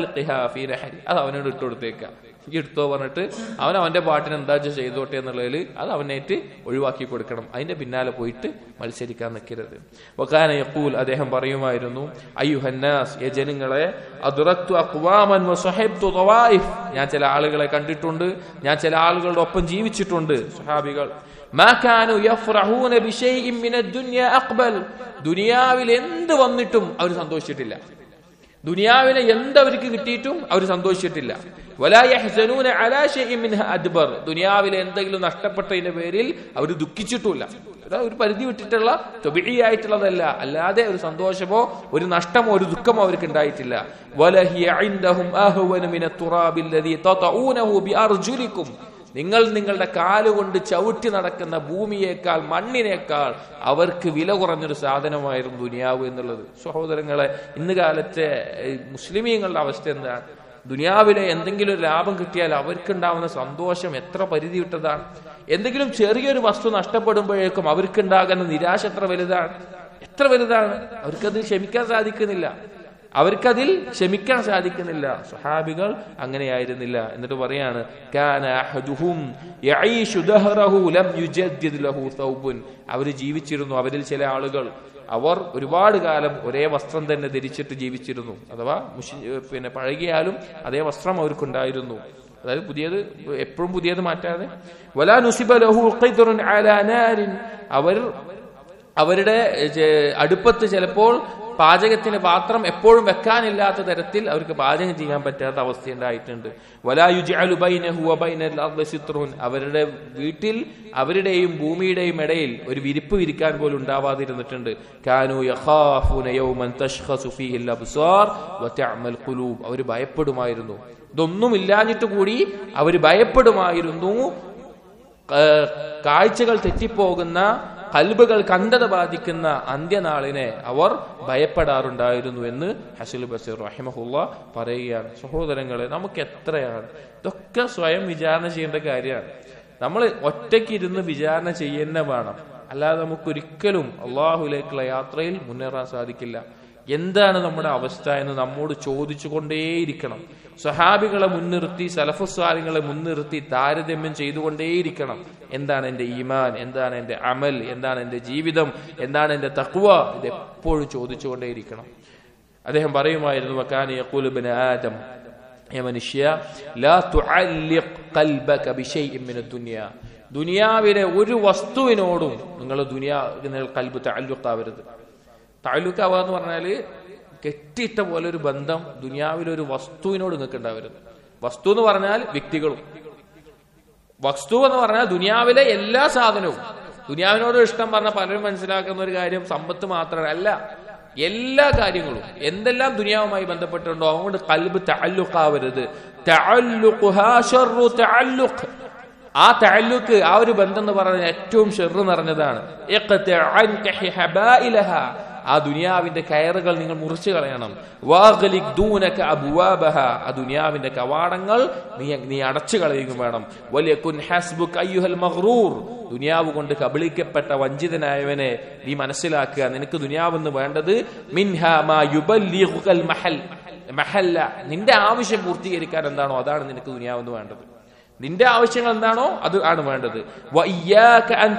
അത് അവനോട് ഇട്ടുകൊടുത്തേക്കാം. ഈ എടുത്തോ പറഞ്ഞിട്ട് അവൻ അവന്റെ പാട്ടിന് എന്താ ചെയ്തോട്ടെ എന്നുള്ളതിൽ അത് അവനായിട്ട് ഒഴിവാക്കി കൊടുക്കണം. അതിന്റെ പിന്നാലെ പോയിട്ട് മത്സരിക്കാൻ നിൽക്കരുത്. വകാന യഖൂൽ, അദ്ദേഹം പറയുമായിരുന്നു, അയ്യുഹന്നാസ്, യ ജനങ്ങളെ, അദ്റക്തു അഖ്വാമൻ വസഹബ്തു തവായിഫ്, ഞാൻ ചില ആളുകളെ കണ്ടിട്ടുണ്ട്, ഞാൻ ചില ആളുകളുടെ ഒപ്പം ജീവിച്ചിട്ടുണ്ട്. സ്വഹാബികൾ മാ കാനു യഫ്റഹൂന ബിശൈഇൻ മിനദ് ദുനിയ അഖ്ബൽ, ദുനിയാവിൽ എന്ത് വന്നിട്ടും അവർ സന്തോഷിച്ചിട്ടില്ല, ദുനിയാവിനെ എന്തവർക്ക് കിട്ടിയിട്ടും അവർ സന്തോഷിച്ചിട്ടില്ല. വലാ യഹ്സനൂന അലാ ശൈഇൻ മിൻഹാ അദ്ബർ, ദുനിയാവിലെ എന്തെങ്കിലും നഷ്ടപ്പെട്ടതിന്റെ പേരിൽ അവർ ദുഃഖിച്ചിട്ടില്ല. ഒരു പരിധി വിട്ടിട്ടുള്ള തബീഇയായിട്ടുള്ളതല്ല, അല്ലാതെ ഒരു സന്തോഷമോ ഒരു നഷ്ടമോ ഒരു ദുഃഖമോ അവർക്ക് ഉണ്ടായിട്ടില്ല. വലഹിയ ഇൻദഹും അഹ്വന മിനത് തുറാബില്ലദീ തതഊനഹു ബിഅർജുലികും, നിങ്ങൾ നിങ്ങളുടെ കാലുകൊണ്ട് ചവിട്ടി നടക്കുന്ന ഭൂമിയേക്കാൾ മണ്ണിനേക്കാൾ അവർക്ക് വില കുറഞ്ഞൊരു സാധനമായിരുന്നു ദുനിയാവ് എന്നുള്ളത്. സഹോദരങ്ങളെ, ഇന്ന് കാലത്തെ മുസ്ലിമീങ്ങളുടെ അവസ്ഥ എന്താണ്? ദുനിയാവിലെ എന്തെങ്കിലും ഒരു ലാഭം കിട്ടിയാൽ അവർക്കുണ്ടാവുന്ന സന്തോഷം എത്ര പരിധി വിട്ടതാണ്. എന്തെങ്കിലും ചെറിയൊരു വസ്തു നഷ്ടപ്പെടുമ്പോഴേക്കും അവർക്കുണ്ടാകുന്ന നിരാശ എത്ര വലുതാണ്, എത്ര വലുതാണ്. അവർക്കത് ക്ഷമിക്കാൻ സാധിക്കുന്നില്ല, അവർക്കതിൽ ക്ഷമിക്കാൻ സാധിക്കുന്നില്ല. സ്വഹാബികൾ അങ്ങനെയായിരുന്നില്ല. എന്നിട്ട് പറയാണ്, കാന അഹദുഹും യഈശു ദഹറഹു ലം യുജദ്ദിദ് ലഹു തൗബുൻ, അവർ ജീവിച്ചിരുന്നു, അവരിൽ ചില ആളുകൾ അവർ ഒരുപാട് കാലം ഒരേ വസ്ത്രം തന്നെ ധരിച്ചിട്ട് ജീവിച്ചിരുന്നു. അഥവാ പഴകിയാലും അതേ വസ്ത്രം അവർക്കുണ്ടായിരുന്നു, അതായത് പുതിയത് എപ്പോഴും പുതിയത് മാറ്റാതെ. വലാ നുസിബ ലഹു ഖിദ്റുൻ അലാ നാരിൻ, അവരുടെ അടുപ്പത്ത് ചിലപ്പോൾ പാചകത്തിന് പാത്രം എപ്പോഴും വെക്കാനില്ലാത്ത തരത്തിൽ അവർക്ക് പാചകം ചെയ്യാൻ പറ്റാത്ത അവസ്ഥയുണ്ടായിട്ടുണ്ട്. വലാ യുജ്അലു ബൈനഹു വബൈനൽ അർളി സിത്റുൻ, അവരുടെ വീട്ടിൽ അവരുടെയും ഭൂമിയുടെയും ഇടയിൽ ഒരു വിരിപ്പ് വിരിക്കാൻ പോലും ഉണ്ടാവാതിരുന്നിട്ടുണ്ട്. കാനൂ യഖാഫൂന യൗമൻ തശ്ഖസു ഫീഹിൽ അബ്സാർ വതഅമൽ ഖുലൂബ്, അവർ ഭയപ്പെടുമായിരുന്നു. ഇതൊന്നും ഇല്ലാഞ്ഞിട്ട് കൂടി അവർ ഭയപ്പെടുമായിരുന്നു. കാഴ്ചകൾ തെറ്റിപ്പോകുന്ന, ഖൽബുകൾ കണ്ടത ബാധിക്കുന്ന അന്ത്യനാളിനെ അവർ ഭയപ്പെടാറുണ്ടായിരുന്നു എന്ന് ഹസൻ ബസരി റഹിമഹുല്ലാഹ് പറയുകയാണ്. സഹോദരങ്ങളെ, നമുക്ക് എത്രയാണ് ഇതൊക്കെ സ്വയം വിചാരണ ചെയ്യേണ്ട കാര്യമാണ്. നമ്മൾ ഒറ്റയ്ക്കിരുന്ന് വിചാരണ ചെയ്യുന്ന വേണം, അല്ലാതെ നമുക്കൊരിക്കലും അള്ളാഹുലേക്കുള്ള യാത്രയിൽ മുന്നേറാൻ സാധിക്കില്ല. എന്താണ് നമ്മുടെ അവസ്ഥ എന്ന് നമ്മോട് ചോദിച്ചു കൊണ്ടേയിരിക്കണം. സ്വഹാബികളെ മുൻനിർത്തി, സലഫുസ്വാലിങ്ങളെ മുൻനിർത്തി താരതമ്യം ചെയ്തുകൊണ്ടേയിരിക്കണം. എന്താണ് എന്റെ ഈമാൻ, എന്താണ് എന്റെ അമൽ, എന്താണ് എന്റെ ജീവിതം, എന്താണ് എന്റെ തഖ്വ, ഇതെപ്പോഴും ചോദിച്ചുകൊണ്ടേയിരിക്കണം. അദ്ദേഹം പറയുമായിരുന്നു, വകാന യഖൂലു ഇബ്നു ആദം, മനുഷ്യ, ലാ തുഅല്ലിഖ് ഖൽബക ബിശൈഇൻ മിനദ് ദുനിയ, ദുനിയാവിലെ ഒരു വസ്തുവിനോടും നിങ്ങൾ ഖൽബ് തഅല്ലുഖാവരുത്. തഅല്ലുഖാവുക എന്ന് പറഞ്ഞാല് കെട്ടിയിട്ട പോലെ ഒരു ബന്ധം ദുനിയാവിലൊരു വസ്തുവിനോട് നിങ്ങൾക്ക് ഉണ്ടാവരുത്. വസ്തു എന്ന് പറഞ്ഞാൽ വ്യക്തികളും, വസ്തു എന്ന് പറഞ്ഞാൽ ദുനിയാവിലെ എല്ലാ സാധനവും. ദുനിയാവിനോട് ഇഷ്ടം പറഞ്ഞാൽ പലരും മനസ്സിലാക്കുന്ന ഒരു കാര്യം സമ്പത്ത് മാത്രമല്ല, എല്ലാ കാര്യങ്ങളും എന്തെല്ലാം ദുനിയാവുമായി ബന്ധപ്പെട്ടുണ്ടോ അതുകൊണ്ട് ഖൽബ് തഅല്ലുഖാവരുത്. തഅല്ലുഖുഹാ ശർറു തഅല്ലുഖ്, ആ തഅല്ലുഖ്, ആ ഒരു ബന്ധം എന്ന് പറഞ്ഞാൽ ഏറ്റവും ഷർറ് നിറഞ്ഞതാണ്. ആ ദുനിയാവിന്റെ കയറുകൾ നിങ്ങൾ മുറിച്ചു കളയണം. വാഗ്ലിക് ദൂനക അബ്വാബഹ, ആ ദുനിയാവിന്റെ കവാടങ്ങൾ നീ അടച്ചു കളയുകയും വേണം. വലിയകുൻ ഹസ്ബുക അയ്യുഹൽ മഗ്റൂർ, ദുനിയാവ് കൊണ്ട് കബളിക്കപ്പെട്ട വഞ്ചിതനായവനെ നീ മനസ്സിലാക്കുക, നിനക്ക് ദുനിയാവെന്ന് വേണ്ടത് മിൻഹാ മാ യുബല്ലിഗുകൽ മഹല്ല, നിന്റെ ആവശ്യം പൂർത്തീകരിക്കാൻ എന്താണോ അതാണ് നിനക്ക് ദുനിയാവെന്ന് വേണ്ടത്. നിന്റെ ആവശ്യങ്ങൾ എന്താണോ അത് ആണ് വേണ്ടത്. വഇയ്യാക അൻ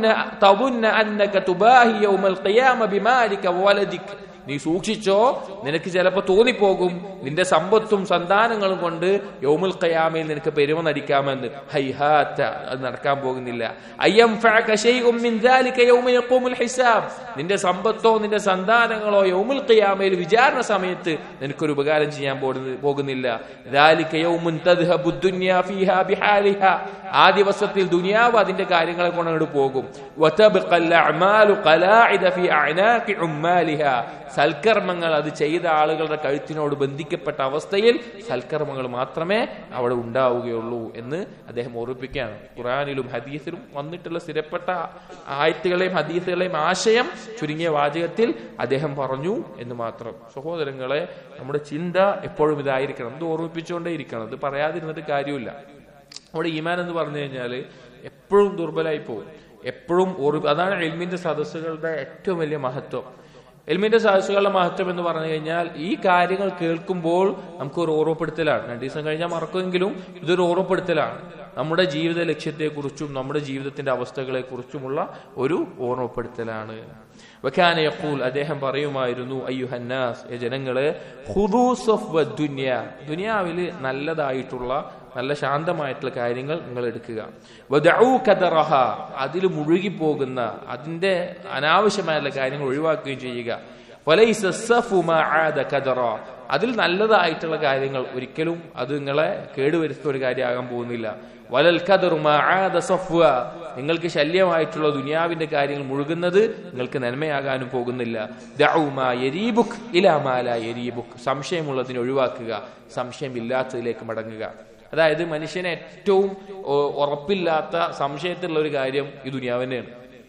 തظن അന്നക തുബാഹി യൗമൽ ഖിയാമ ബിമാലിക വവലദിക, നീ സൂക്ഷിച്ചോ, നിനക്ക് ചിലപ്പോൾ തോന്നിപ്പോകും നിന്റെ സമ്പത്തും സന്താനങ്ങളും കൊണ്ട് യൗമുൽ ഖിയാമയിൽ നിനക്ക് പെരുമ നടിക്കാമെന്ന്. ഹൈഹാത്ത, അത് നടക്കാൻ പോകുന്നില്ല. അയ്യംഫഅക ശൈഉം മിൻ ദാലിക യൗമ യഖൂമുൽ ഹിസാബ്, നിന്റെ സമ്പത്തോ നിന്റെ സന്താനങ്ങളോ യൗമുൽ ഖിയാമയിൽ വിചാരണ സമയത്ത് നിനക്കൊരു ഉപകാരം ചെയ്യാൻ പോകുന്നില്ല. ദാലിക യൗമുൻ തദ്ഹബു ദുനിയ ഫീഹാ ബിഹാലിഹാ, ആ ദിവസത്തിൽ ദുനിയാവ് അതിന്റെ കാര്യങ്ങളെ കൊണ്ട് അങ്ങോട്ട് പോകും. വതബ്ഖൽ അഅമാലു ഖലാഇദ ഫീ അഅനാഖി ഉമ്മാലിഹാ, സൽക്കർമ്മങ്ങൾ അത് ചെയ്ത ആളുകളുടെ കഴുത്തിനോട് ബന്ധിക്കപ്പെട്ട അവസ്ഥയിൽ സൽക്കർമ്മങ്ങൾ മാത്രമേ അവിടെ ഉണ്ടാവുകയുള്ളൂ എന്ന് അദ്ദേഹം ഓർമ്മിപ്പിക്കുകയാണ്. ഖുർആനിലും ഹദീസിലും വന്നിട്ടുള്ള സ്ഥിരപ്പെട്ട ആയത്തുകളെയും ഹദീസുകളെയും ആശയം ചുരുങ്ങിയ വാചകത്തിൽ അദ്ദേഹം പറഞ്ഞു എന്ന് മാത്രം. സഹോദരങ്ങളെ, നമ്മുടെ ചിന്ത എപ്പോഴും ഇതായിരിക്കണം, ഇത് ഓർമ്മിപ്പിച്ചുകൊണ്ടേ ഇരിക്കണം, ഇത് പറയാതിരുന്നിട്ട് കാര്യമില്ല. നമ്മുടെ ഈമാൻ എന്ന് പറഞ്ഞു കഴിഞ്ഞാൽ എപ്പോഴും ദുർബലായി പോകും, എപ്പോഴും അതാണ് ഇൽമിന്റെ സദസ്സുകളുടെ ഏറ്റവും വലിയ മഹത്വം. എൽമിന്റെ സദസ്സുകളുടെ മഹത്വം എന്ന് പറഞ്ഞു കഴിഞ്ഞാൽ ഈ കാര്യങ്ങൾ കേൾക്കുമ്പോൾ നമുക്കൊരു ഓർമ്മപ്പെടുത്തലാണ്. 2 ദിവസം കഴിഞ്ഞാൽ മറക്കുമെങ്കിലും ഇതൊരു ഓർമ്മപ്പെടുത്തലാണ്. നമ്മുടെ ജീവിത ലക്ഷ്യത്തെക്കുറിച്ചും നമ്മുടെ ജീവിതത്തിന്റെ അവസ്ഥകളെ കുറിച്ചുമുള്ള ഒരു ഓർമ്മപ്പെടുത്തലാണ്. വകാന യഖൂൽ, അദ്ദേഹം പറയുമായിരുന്നു, അയ്യുഹന്നാസ്, ജനങ്ങളെ, ഖുദൂ സഫ്വ ദുനിയ, ദുനിയാവിൽ നല്ലതായിട്ടുള്ള നല്ല ശാന്തമായിട്ടുള്ള കാര്യങ്ങൾ നിങ്ങൾ എടുക്കുക. വദഉ കദറഹ, അതിൽ മുഴുകിപ്പോകുന്ന അതിന്റെ അനാവശ്യമായിട്ടുള്ള കാര്യങ്ങൾ ഒഴിവാക്കുകയും ചെയ്യുക. വലൈസ സഫു മാ ആദ കദറ, അതിൽ നല്ലതായിട്ടുള്ള കാര്യങ്ങൾ ഒരിക്കലും അത് നിങ്ങളെ കേടുവരുത്തുന്ന ഒരു കാര്യമാകാൻ പോകുന്നില്ല. വലൽ ഖദറു മാ ആദ സഫ്വ, നിങ്ങൾക്ക് ശല്യമായിട്ടുള്ള ദുനിയാവിന്റെ കാര്യങ്ങൾ മുഴുകുന്നത് നിങ്ങൾക്ക് നന്മയാകാനും പോകുന്നില്ല. ദഉ മാ യരീബുക് ഇലാ മാ ലാ യരീബുക്, സംശയമുള്ളതിനെ ഒഴിവാക്കുക, സംശയമില്ലാത്തതിലേക്ക് മടങ്ങുക. അതായത് മനുഷ്യനെ ഏറ്റവും ഉറപ്പില്ലാത്ത സംശയത്തിലുള്ള ഒരു കാര്യം ഈ ദുനിയാവിനെയാണ്.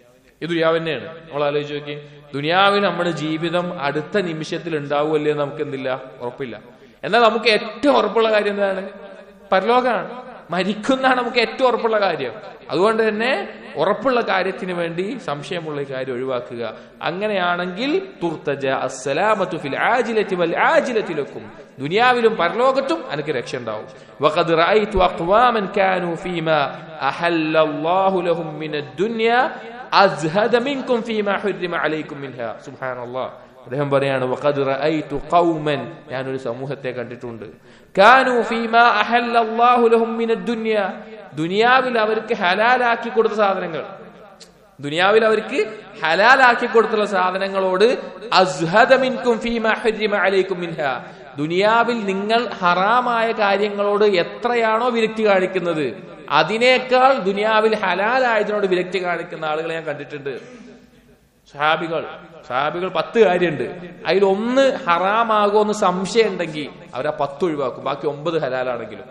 നമ്മൾ ആലോചിച്ച് നോക്കി, ദുനിയാവിൽ നമ്മുടെ ജീവിതം അടുത്ത നിമിഷത്തിൽ ഉണ്ടാവുമല്ലേ നമുക്ക് എന്തില്ല, ഉറപ്പില്ല. എന്നാൽ നമുക്ക് ഏറ്റവും ഉറപ്പുള്ള കാര്യം എന്താണ്? പരലോകമാണ്, മരിക്കുന്നതാണ് നമുക്ക് ഏറ്റവും ഉറപ്പുള്ള കാര്യം. അതുകൊണ്ട് തന്നെ ഉറപ്പുള്ള കാര്യത്തിന് വേണ്ടി സംശയമുള്ള കാര്യം ഒഴിവാക്കുക. അങ്ങനെയാണെങ്കിൽ തുർത്തജ അസ്സലാമതു ഫിൽ ആജിലതി വൽ ആജിലതി ലക്കും, ദുനിയാവിലും പരലോകത്തും എനിക്ക് രക്ഷ ഉണ്ടാവും. വഖദ് റഅയ്തു അഖ്വാമൻ കാനൂ ഫീമാ അഹല്ലല്ലാഹു ലഹും മിനദ് ദുനിയ അസ്ഹദ മിൻകും ഫീമാ ഹുർരിമ അലൈക്കും മിൻഹാ. സുബ്ഹാനല്ലാഹ്. അദ്ദേഹം പറയാണ്, വഖദ് റഅയ്തു ഖൗമൻ, ഞാനൊരു സമൂഹത്തെ കണ്ടിട്ടുണ്ട്, കാനൂ ഫീമാ അഹല്ലല്ലാഹു ലഹും മിനദ് ദുനിയ, ദുനിയാവിൽ അവർക്ക് ഹലാലാക്കി കൊടുത്ത സാധനങ്ങൾ, ദുനിയാവിൽ അവർക്ക് ഹലാലാക്കി കൊടുത്തുള്ള സാധനങ്ങളോട് അസ്ഹദ മിൻകും ഫീമാ ഹുർരിമ അലൈക്കും മിൻഹാ, ദുനിയാവിൽ നിങ്ങൾ ഹറാമായ കാര്യങ്ങളോട് എത്രയാണോ വിരക്തി കാണിക്കുന്നത് അതിനേക്കാൾ ദുനിയാവിൽ ഹലാലായതിനോട് വിരക്തി കാണിക്കുന്ന ആളുകളെ ഞാൻ കണ്ടിട്ടുണ്ട്. സഹാബികൾ 10 കാര്യമുണ്ട്, അതിലൊന്ന് ഹറാമാകുമെന്ന് സംശയം ഉണ്ടെങ്കിൽ അവർ ആ 10 ഒഴിവാക്കും, ബാക്കി 9 ഹലാലാണെങ്കിലും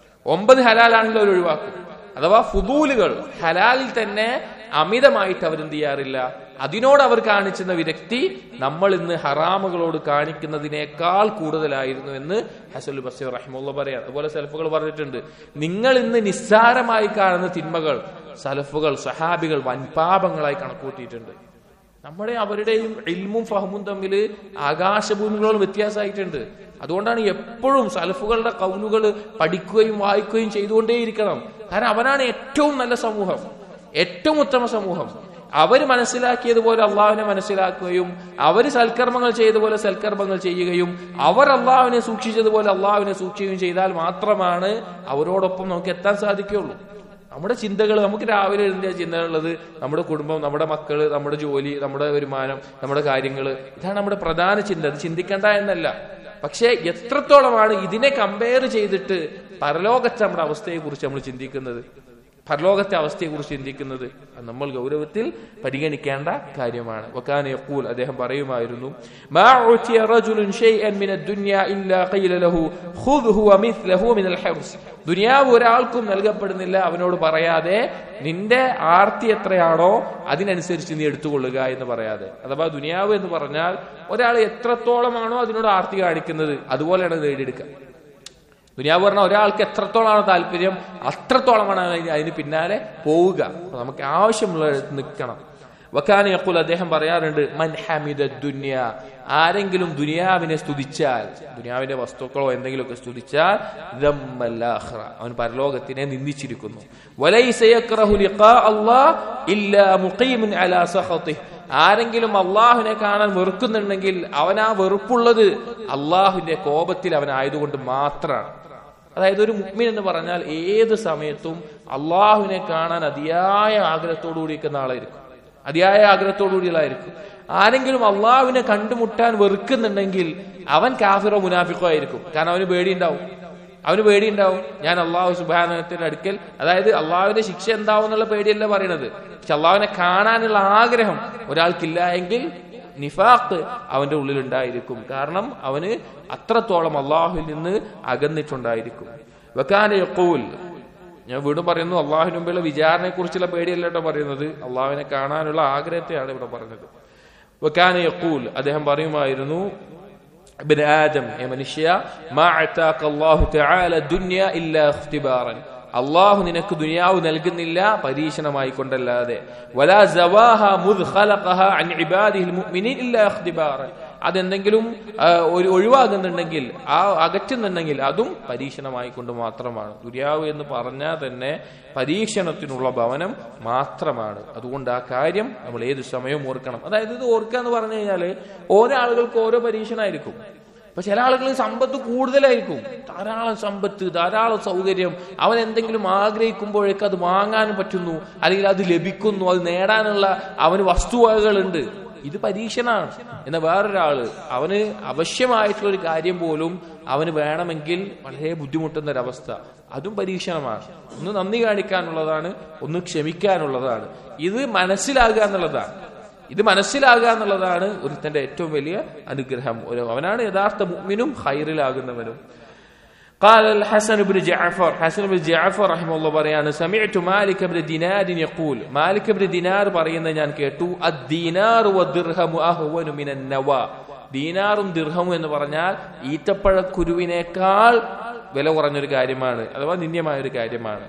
അവർ ഒഴിവാക്കും. അഥവാ ഫുദൂലുകൾ, ഹലാലിൽ തന്നെ അമിതമായിട്ട് അവരെന്ത് ചെയ്യാറില്ല, അതിനോട് അവർ കാണിച്ചിരുന്ന വിരക്തി നമ്മൾ ഇന്ന് ഹറാമുകളോട് കാണിക്കുന്നതിനേക്കാൾ കൂടുതലായിരുന്നു എന്ന് ഹസനുൽ ബസ്രി റഹിമഹുല്ലാഹ് പറയാം. അതുപോലെ സലഫുകൾ പറഞ്ഞിട്ടുണ്ട്, നിങ്ങൾ ഇന്ന് നിസ്സാരമായി കാണുന്ന തിന്മകൾ സലഫുകൾ സഹാബികൾ വൻപാപങ്ങളായി കണക്കൂട്ടിയിട്ടുണ്ട്. നമ്മുടെ അവരുടെയും ഇൽമും ഫഹമും തമ്മിൽ ആകാശഭൂമികളോളം വ്യത്യാസമായിട്ടുണ്ട്. അതുകൊണ്ടാണ് എപ്പോഴും സലഫുകളുടെ കൗലുകൾ പഠിക്കുകയും വായിക്കുകയും ചെയ്തുകൊണ്ടേയിരിക്കണം. കാരണം അവനാണ് ഏറ്റവും നല്ല സമൂഹം, ഏറ്റവും ഉത്തമ സമൂഹം. അവർ മനസ്സിലാക്കിയതുപോലെ അള്ളാഹുവിനെ മനസ്സിലാക്കുകയും അവർ സൽക്കർമ്മങ്ങൾ ചെയ്തതുപോലെ സൽക്കർമ്മങ്ങൾ ചെയ്യുകയും അവർ അള്ളാഹുവിനെ സൂക്ഷിച്ചതുപോലെ അള്ളാഹുവിനെ സൂക്ഷിക്കുകയും ചെയ്താൽ മാത്രമാണ് അവരോടൊപ്പം നമുക്ക് എത്താൻ സാധിക്കുകയുള്ളൂ. നമ്മുടെ ചിന്തകൾ, നമുക്ക് രാവിലെ എഴുതിയ ചിന്തകളുള്ളത് നമ്മുടെ കുടുംബം, നമ്മുടെ മക്കള്, നമ്മുടെ ജോലി, നമ്മുടെ വരുമാനം, നമ്മുടെ കാര്യങ്ങൾ, ഇതാണ് നമ്മുടെ പ്രധാന ചിന്ത. അത് ചിന്തിക്കേണ്ട എന്നല്ല, പക്ഷെ എത്രത്തോളമാണ് ഇതിനെ കമ്പയർ ചെയ്തിട്ട് പരലോകത്തെ നമ്മുടെ അവസ്ഥയെ കുറിച്ച് നമ്മൾ ചിന്തിക്കുന്നത്. പരലോകത്തെ അവസ്ഥയെക്കുറിച്ച് ചിന്തിക്കുന്നത് നമ്മൾ ഗൗരവത്തിൽ പരിഗണിക്കേണ്ട കാര്യമാണ്. വകാന യഖൂൽ, അദ്ദേഹം പറയുമായിരുന്നു, മാ ഉതിയ റജുലുൻ ഷൈഅൻ മിനദ് ദുനിയ ഇല്ലാ ഖീല ലഹു ഖുദ്ഹു വമിത്ലഹു മിനൽ ഹിർസ്. ദുനിയാവ് ഒരാൾക്കും നൽകപ്പെടുന്നില്ല അവനോട് പറയാതെ നിന്റെ ആർത്തി എത്രയാണോ അതിനനുസരിച്ച് നീ എടുത്തുകൊള്ളുക എന്ന് പറയാതെ. അഥവാ ദുനിയാവ് എന്ന് പറഞ്ഞാൽ ഒരാൾ എത്രത്തോളമാണോ അതിനോട് ആർത്തി കാണിക്കുന്നത് അതുപോലെയാണ് നേടിയെടുക്കുക. ദുനിയാവ് പറഞ്ഞാൽ ഒരാൾക്ക് എത്രത്തോളമാണോ താല്പര്യം അത്രത്തോളമാണ് അതിന് പിന്നാലെ പോവുക. അപ്പൊ നമുക്ക് ആവശ്യമുള്ള നിൽക്കണം. വകാന യഖൂൽ, അദ്ദേഹം പറയാറുണ്ട്, മൻ ഹമിദ ദുനിയ, ആരെങ്കിലും ദുനിയാവിനെ സ്തുതിച്ചാൽ, ദുനിയാവിന്റെ വസ്തുക്കളോ എന്തെങ്കിലുമൊക്കെ സ്തുതിച്ചാൽ, ദമ്മൽ ആഖിറ, അവൻ പരലോകത്തിനെ നിന്ദിച്ചിരിക്കുന്നു. വലൈസ യക്റഹു ലിഖാ അല്ലാഹ് ഇല്ലാ മുഖീമുൻ അലാ സഖതിഹി, ആരെങ്കിലും അള്ളാഹുവിനെ കാണാൻ വെറുക്കുന്നുണ്ടെങ്കിൽ അവൻ ആ വെറുപ്പുള്ളത് അള്ളാഹുവിന്റെ കോപത്തിൽ അവനായതുകൊണ്ട് മാത്രമാണ്. അതായത് ഒരു മുഅ്മിൻ എന്ന് പറഞ്ഞാൽ ഏത് സമയത്തും അള്ളാഹുവിനെ കാണാൻ അതിയായ ആഗ്രഹത്തോടുകൂടി നിൽക്കുന്ന ആളായിരിക്കും, അതിയായ ആഗ്രഹത്തോടുകൂടിയുള്ളായിരിക്കും. ആരെങ്കിലും അള്ളാഹുവിനെ കണ്ടുമുട്ടാൻ വെറുക്കുന്നുണ്ടെങ്കിൽ അവൻ കാഫിറോ മുനാഫിക്കോ ആയിരിക്കും. കാരണം അവന് പേടിയുണ്ടാവും, ഞാൻ അള്ളാഹു സുബ്ഹാനഹുവതആലയുടെ അടുക്കൽ, അതായത് അള്ളാഹുവിന്റെ ശിക്ഷ എന്താവും എന്നുള്ള പേടിയല്ല പറയണത്, പക്ഷെ അള്ളാഹുവിനെ കാണാനുള്ള ആഗ്രഹം ഒരാൾക്കില്ല എങ്കിൽ നിഫാഖ് അവന്റെ ഉള്ളിലുണ്ടായിരിക്കും. കാരണം അവന് അത്രത്തോളം അള്ളാഹുവിൽ നിന്ന് അകന്നിട്ടുണ്ടായിരിക്കും. വകാന യഖൂൽ, ഞാൻ വീണ്ടും പറയുന്നു, അള്ളാഹുവിന് മുമ്പുള്ള വിചാരണയെ കുറിച്ചുള്ള പേടിയല്ല കേട്ടോ പറയുന്നത്, അള്ളാഹുവിനെ കാണാനുള്ള ആഗ്രഹത്തെയാണ് ഇവിടെ പറഞ്ഞത്. വകാന യഖൂൽ, അദ്ദേഹം പറയുമായിരുന്നു, ഇബ്നു ആദം, മനുഷ്യ, മാ അതാക അല്ലാഹു തആല ദുനിയ ഇല്ലാ ഇഖ്തിബാറൻ, അള്ളാഹു നിനക്ക് ദുനിയാവ് നൽകുന്നില്ല പരീക്ഷണമായി കൊണ്ടല്ലാതെ. വലാ സവാഹ മുദ് ഖലഖഹ അൻ ഇബാദിഹിൽ മുഅ്മിനീൻ ഇല്ലാ ഇഖ്തിബാറൻ, അതെന്തെങ്കിലും ഒഴിവാകുന്നുണ്ടെങ്കിൽ, ആ അകറ്റുന്നുണ്ടെങ്കിൽ അതും പരീക്ഷണമായി കൊണ്ട് മാത്രമാണ്. ദുനിയാവ് എന്ന് പറഞ്ഞാൽ തന്നെ പരീക്ഷണത്തിനുള്ള ഭവനം മാത്രമാണ്. അതുകൊണ്ട് ആ കാര്യം നമ്മൾ ഏത് സമയവും ഓർക്കണം. അതായത് ഇത് ഓർക്കുക എന്ന് പറഞ്ഞു കഴിഞ്ഞാല് ഓരോ ആളുകൾക്ക് ഓരോ പരീക്ഷണമായിരിക്കും. അപ്പൊ ചില ആളുകൾ സമ്പത്ത് കൂടുതലായിരിക്കും, ധാരാളം സമ്പത്ത്, ധാരാളം സൗകര്യം, അവൻ എന്തെങ്കിലും ആഗ്രഹിക്കുമ്പോഴേക്ക് അത് വാങ്ങാൻ പറ്റുന്നു, അല്ലെങ്കിൽ അത് ലഭിക്കുന്നു, അത് നേടാനുള്ള അവന് വസ്തുവകകളുണ്ട്. ഇത് പരീക്ഷണമാണ്. എന്നാൽ വേറൊരാള് അവന് ആവശ്യമായിട്ടുള്ള ഒരു കാര്യം പോലും അവന് വേണമെങ്കിൽ വളരെ ബുദ്ധിമുട്ടുന്ന ഒരവസ്ഥ, അതും പരീക്ഷണമാണ്. ഒന്ന് നന്ദി കാണിക്കാനുള്ളതാണ്, ഒന്ന് ക്ഷമിക്കാനുള്ളതാണ്. ഇത് മനസ്സിലാകുക എന്നുള്ളതാണ് ഒരുത്തന്റെ ഏറ്റവും വലിയ അനുഗ്രഹം. അവനാണ് യഥാർത്ഥ മുഅ്മിനും ഖൈറിലാകുന്നവനും. قال الحسن بن جعفر رحمه الله പറയാണ്, سمعت مالك بن دينار يقول, മാലിക് ഇബ്നു ദിനാർ പറയുന്നത് ഞാൻ കേട്ടു, الدينار والدرهم أهون من النوى, ദീനാറും ദിർഹമും എന്ന് പറഞ്ഞാൽ ഈത്തപ്പഴക്കുരുവിനേക്കാൾ വില കുറഞ്ഞൊരു കാര്യമാണ്, അഥവാ നിന്ദ്യമായ ഒരു കാര്യമാണ്.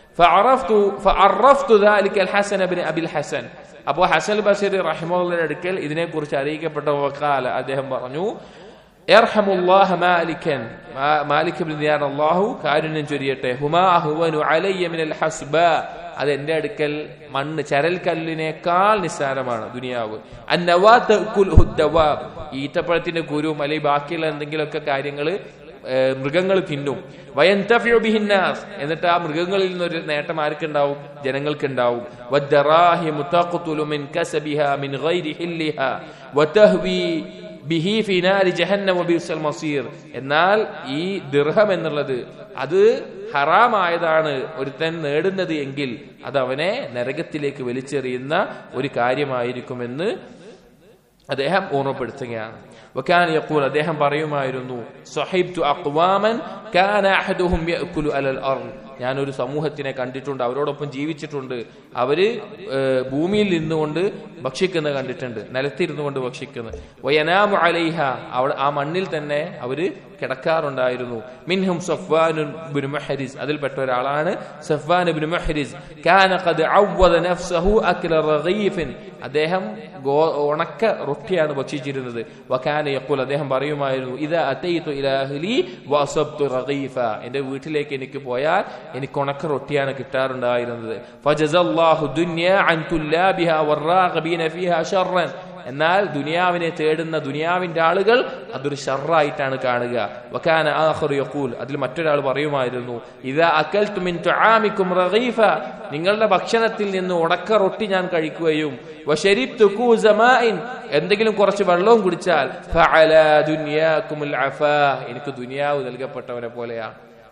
فعرفت ذلك الحسن بن أبي الحسن, അപ്പോൾ ഹസൻ ബസരി റഹിമഹുള്ളാഹിയുടെ അടുക്കൽ ഇതിനെക്കുറിച്ച് അറിയിക്കപ്പെട്ട വഖാല, അദ്ദേഹം പറഞ്ഞു, യർഹമുല്ലാഹ മാലികൻ, മാലിക് ഇബ്നു ദിനാർ അല്ലാഹു കാരുണ്യം ചൊരിയട്ടെ, ഹുമാ അഹ്വനു അലയ്യ മിനൽ ഹസ്ബ, അത് എന്റെ അടുക്കൽ മണ്ണ് ചരൽക്കല്ലിനേക്കാൾ നിസ്സാരമാണ് ദുനിയാവ്. അന്നവാ തഅകുലുഹു ദവാബ്, ഈത്തപ്പഴത്തിന്റെ കുരുവും അല്ലെങ്കിൽ ബാക്കിയുള്ള എന്തെങ്കിലുമൊക്കെ കാര്യങ്ങള് മൃഗങ്ങൾ തിന്നും. വയന്തഫിഉ ബിഹിന്നാസ്, എന്നിട്ട് ആ മൃഗങ്ങളിൽ നിന്നൊരു നേട്ടം ആർക്കുണ്ടാവും? ജനങ്ങൾക്കുണ്ടാവും. വദ്ദറാഹിമു തഖ്തുലു മിൻ കസബിഹാ മിൻ ഗൈരി ഹില്ലിഹാ വതഹ്വി ബിഹി ഫീ നാരി ജഹന്നമ വബിഅ്സൽ മസീർ, എന്നാൽ ഈ ദിർഹം എന്നുള്ളത് അത് ഹറാമായതാണ് ഒരുത്തൻ നേടുന്നത് എങ്കിൽ അത് അവനെ നരകത്തിലേക്ക് വലിച്ചെറിയുന്ന ഒരു കാര്യമായിരിക്കുമെന്ന് അദ്ദേഹം ഓർമ്മപ്പെടുത്തുകയാണ്. വകാന യഖൂൽ, അദ്ദേഹം പറയുമായിരുന്നു, സഹിബ്തു അഖ്വാമൻ കാന അഹദുഹും യഅകുലു അലൽ അർദ്, ഞാനൊരു സമൂഹത്തിനെ കണ്ടിട്ടുണ്ട്, അവരോടൊപ്പം ജീവിച്ചിട്ടുണ്ട്. അവര് ഭൂമിയിൽ നിന്നുകൊണ്ട് ഭക്ഷിക്കുന്നത് കണ്ടിട്ടുണ്ട്, നിലത്തിരുന്നു കൊണ്ട് ഭക്ഷിക്കുന്നത്. വയനാമു അലൈഹ, അവിടെ ആ മണ്ണിൽ തന്നെ അവര് കിടക്കാറുണ്ടായിരുന്നു. മിൻഹും സഫ്വാൻ ഇബ്നു മുഹ്രിസ്, അതിൽപ്പെട്ട ഒരാളാണ് സഫ്വാൻ ഇബ്നു മുഹ്രിസ്. കാന ഖദ് അവദ നഫ്സഹു അക്ല റഗീഫിൻ, അദ്ദേഹം ഉണക്ക റൊട്ടിയാണ് ഭക്ഷിച്ചിരുന്നത്. വകാന യഖൂൽ, അദ്ദേഹം പറയുമായിരുന്നു, ഇദാ അതൈതു ഇലാ അഹ്ലി വഅസബ്തു റഗീഫ, എന്റെ വീട്ടിലേക്ക് എനിക്ക് പോയാൽ എനിക്ക് ഉണക്ക റൊട്ടിയാണ് കിട്ടാറുണ്ടായിരുന്നത്. ഫജസല്ലാഹു ദുനിയ അൻ തുല്ലാബിഹാ വറാഗബീന ഫീഹാ ശർറൻ, എന്നാൽ ദുനിയാവിനെ തേടുന്ന ദുനിയാവിന്റെ ആളുകൾ അതൊരു ഷർറായിട്ടാണ് കാണുക. വകാന ആഖിറു യഖൂൽ, അതിൽ മറ്റൊരാൾ പറയുമായിരുന്നു, ഇദാ അകൽതു മിൻ തുആമികും റഗീഫ, നിങ്ങളുടെ ഭക്ഷണത്തിൽ നിന്ന് ഉണക്ക റൊട്ടി ഞാൻ കഴിക്കുകയും വശരിബ്തു കൂസ മാഇൻ, എന്തെങ്കിലും കുറച്ച് വെള്ളവും കുടിച്ചാൽ ഫഅലാ ദുനിയാകുമുൽ അഫാ, എനിക്ക് ദുനിയാവ് നൽകപ്പെട്ടവനെ പോലെയാണ്.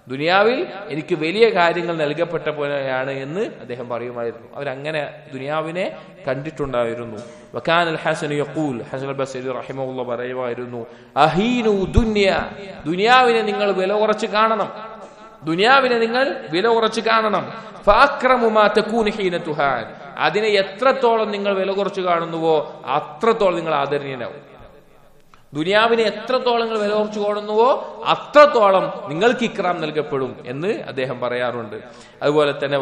ദുനിയാവിൽ എനിക്ക് വലിയ കാര്യങ്ങൾ നൽകപ്പെട്ട പോലെയാണ് എന്ന് അദ്ദേഹം പറയുമായിരുന്നു. അവരങ്ങനെ ദുനിയാവിനെ കണ്ടിട്ടുണ്ടായിരുന്നു. വകാനൽ ഹസൻ യഖൂൽ, ഹസൻ അൽ ബസ്രി റഹിമഹുല്ലാഹ് പറയുമായിരുന്നു, അഹീനു ദുനിയ, ദുനിയാവിനെ നിങ്ങൾ വില കുറച്ച് കാണണം, ദുനിയാവിനെ നിങ്ങൾ വില കുറച്ച് കാണണം. ഫഅക്രമു മാ തകൂനു ഹീന തുഹാൻ, അതിനെ എത്രത്തോളം നിങ്ങൾ വില കുറച്ച് കാണുന്നുവോ അത്രത്തോളം നിങ്ങൾ ആദരണീയനാവും. ദുനിയാവിനെ എത്രത്തോളം നിങ്ങൾ വില കുറച്ച് കാണുന്നുവോ അത്രത്തോളം നിങ്ങൾക്ക് ഇക്റാം നൽകപ്പെടും എന്ന് അദ്ദേഹം പറയാറുണ്ട്. അതുപോലെ തന്നെ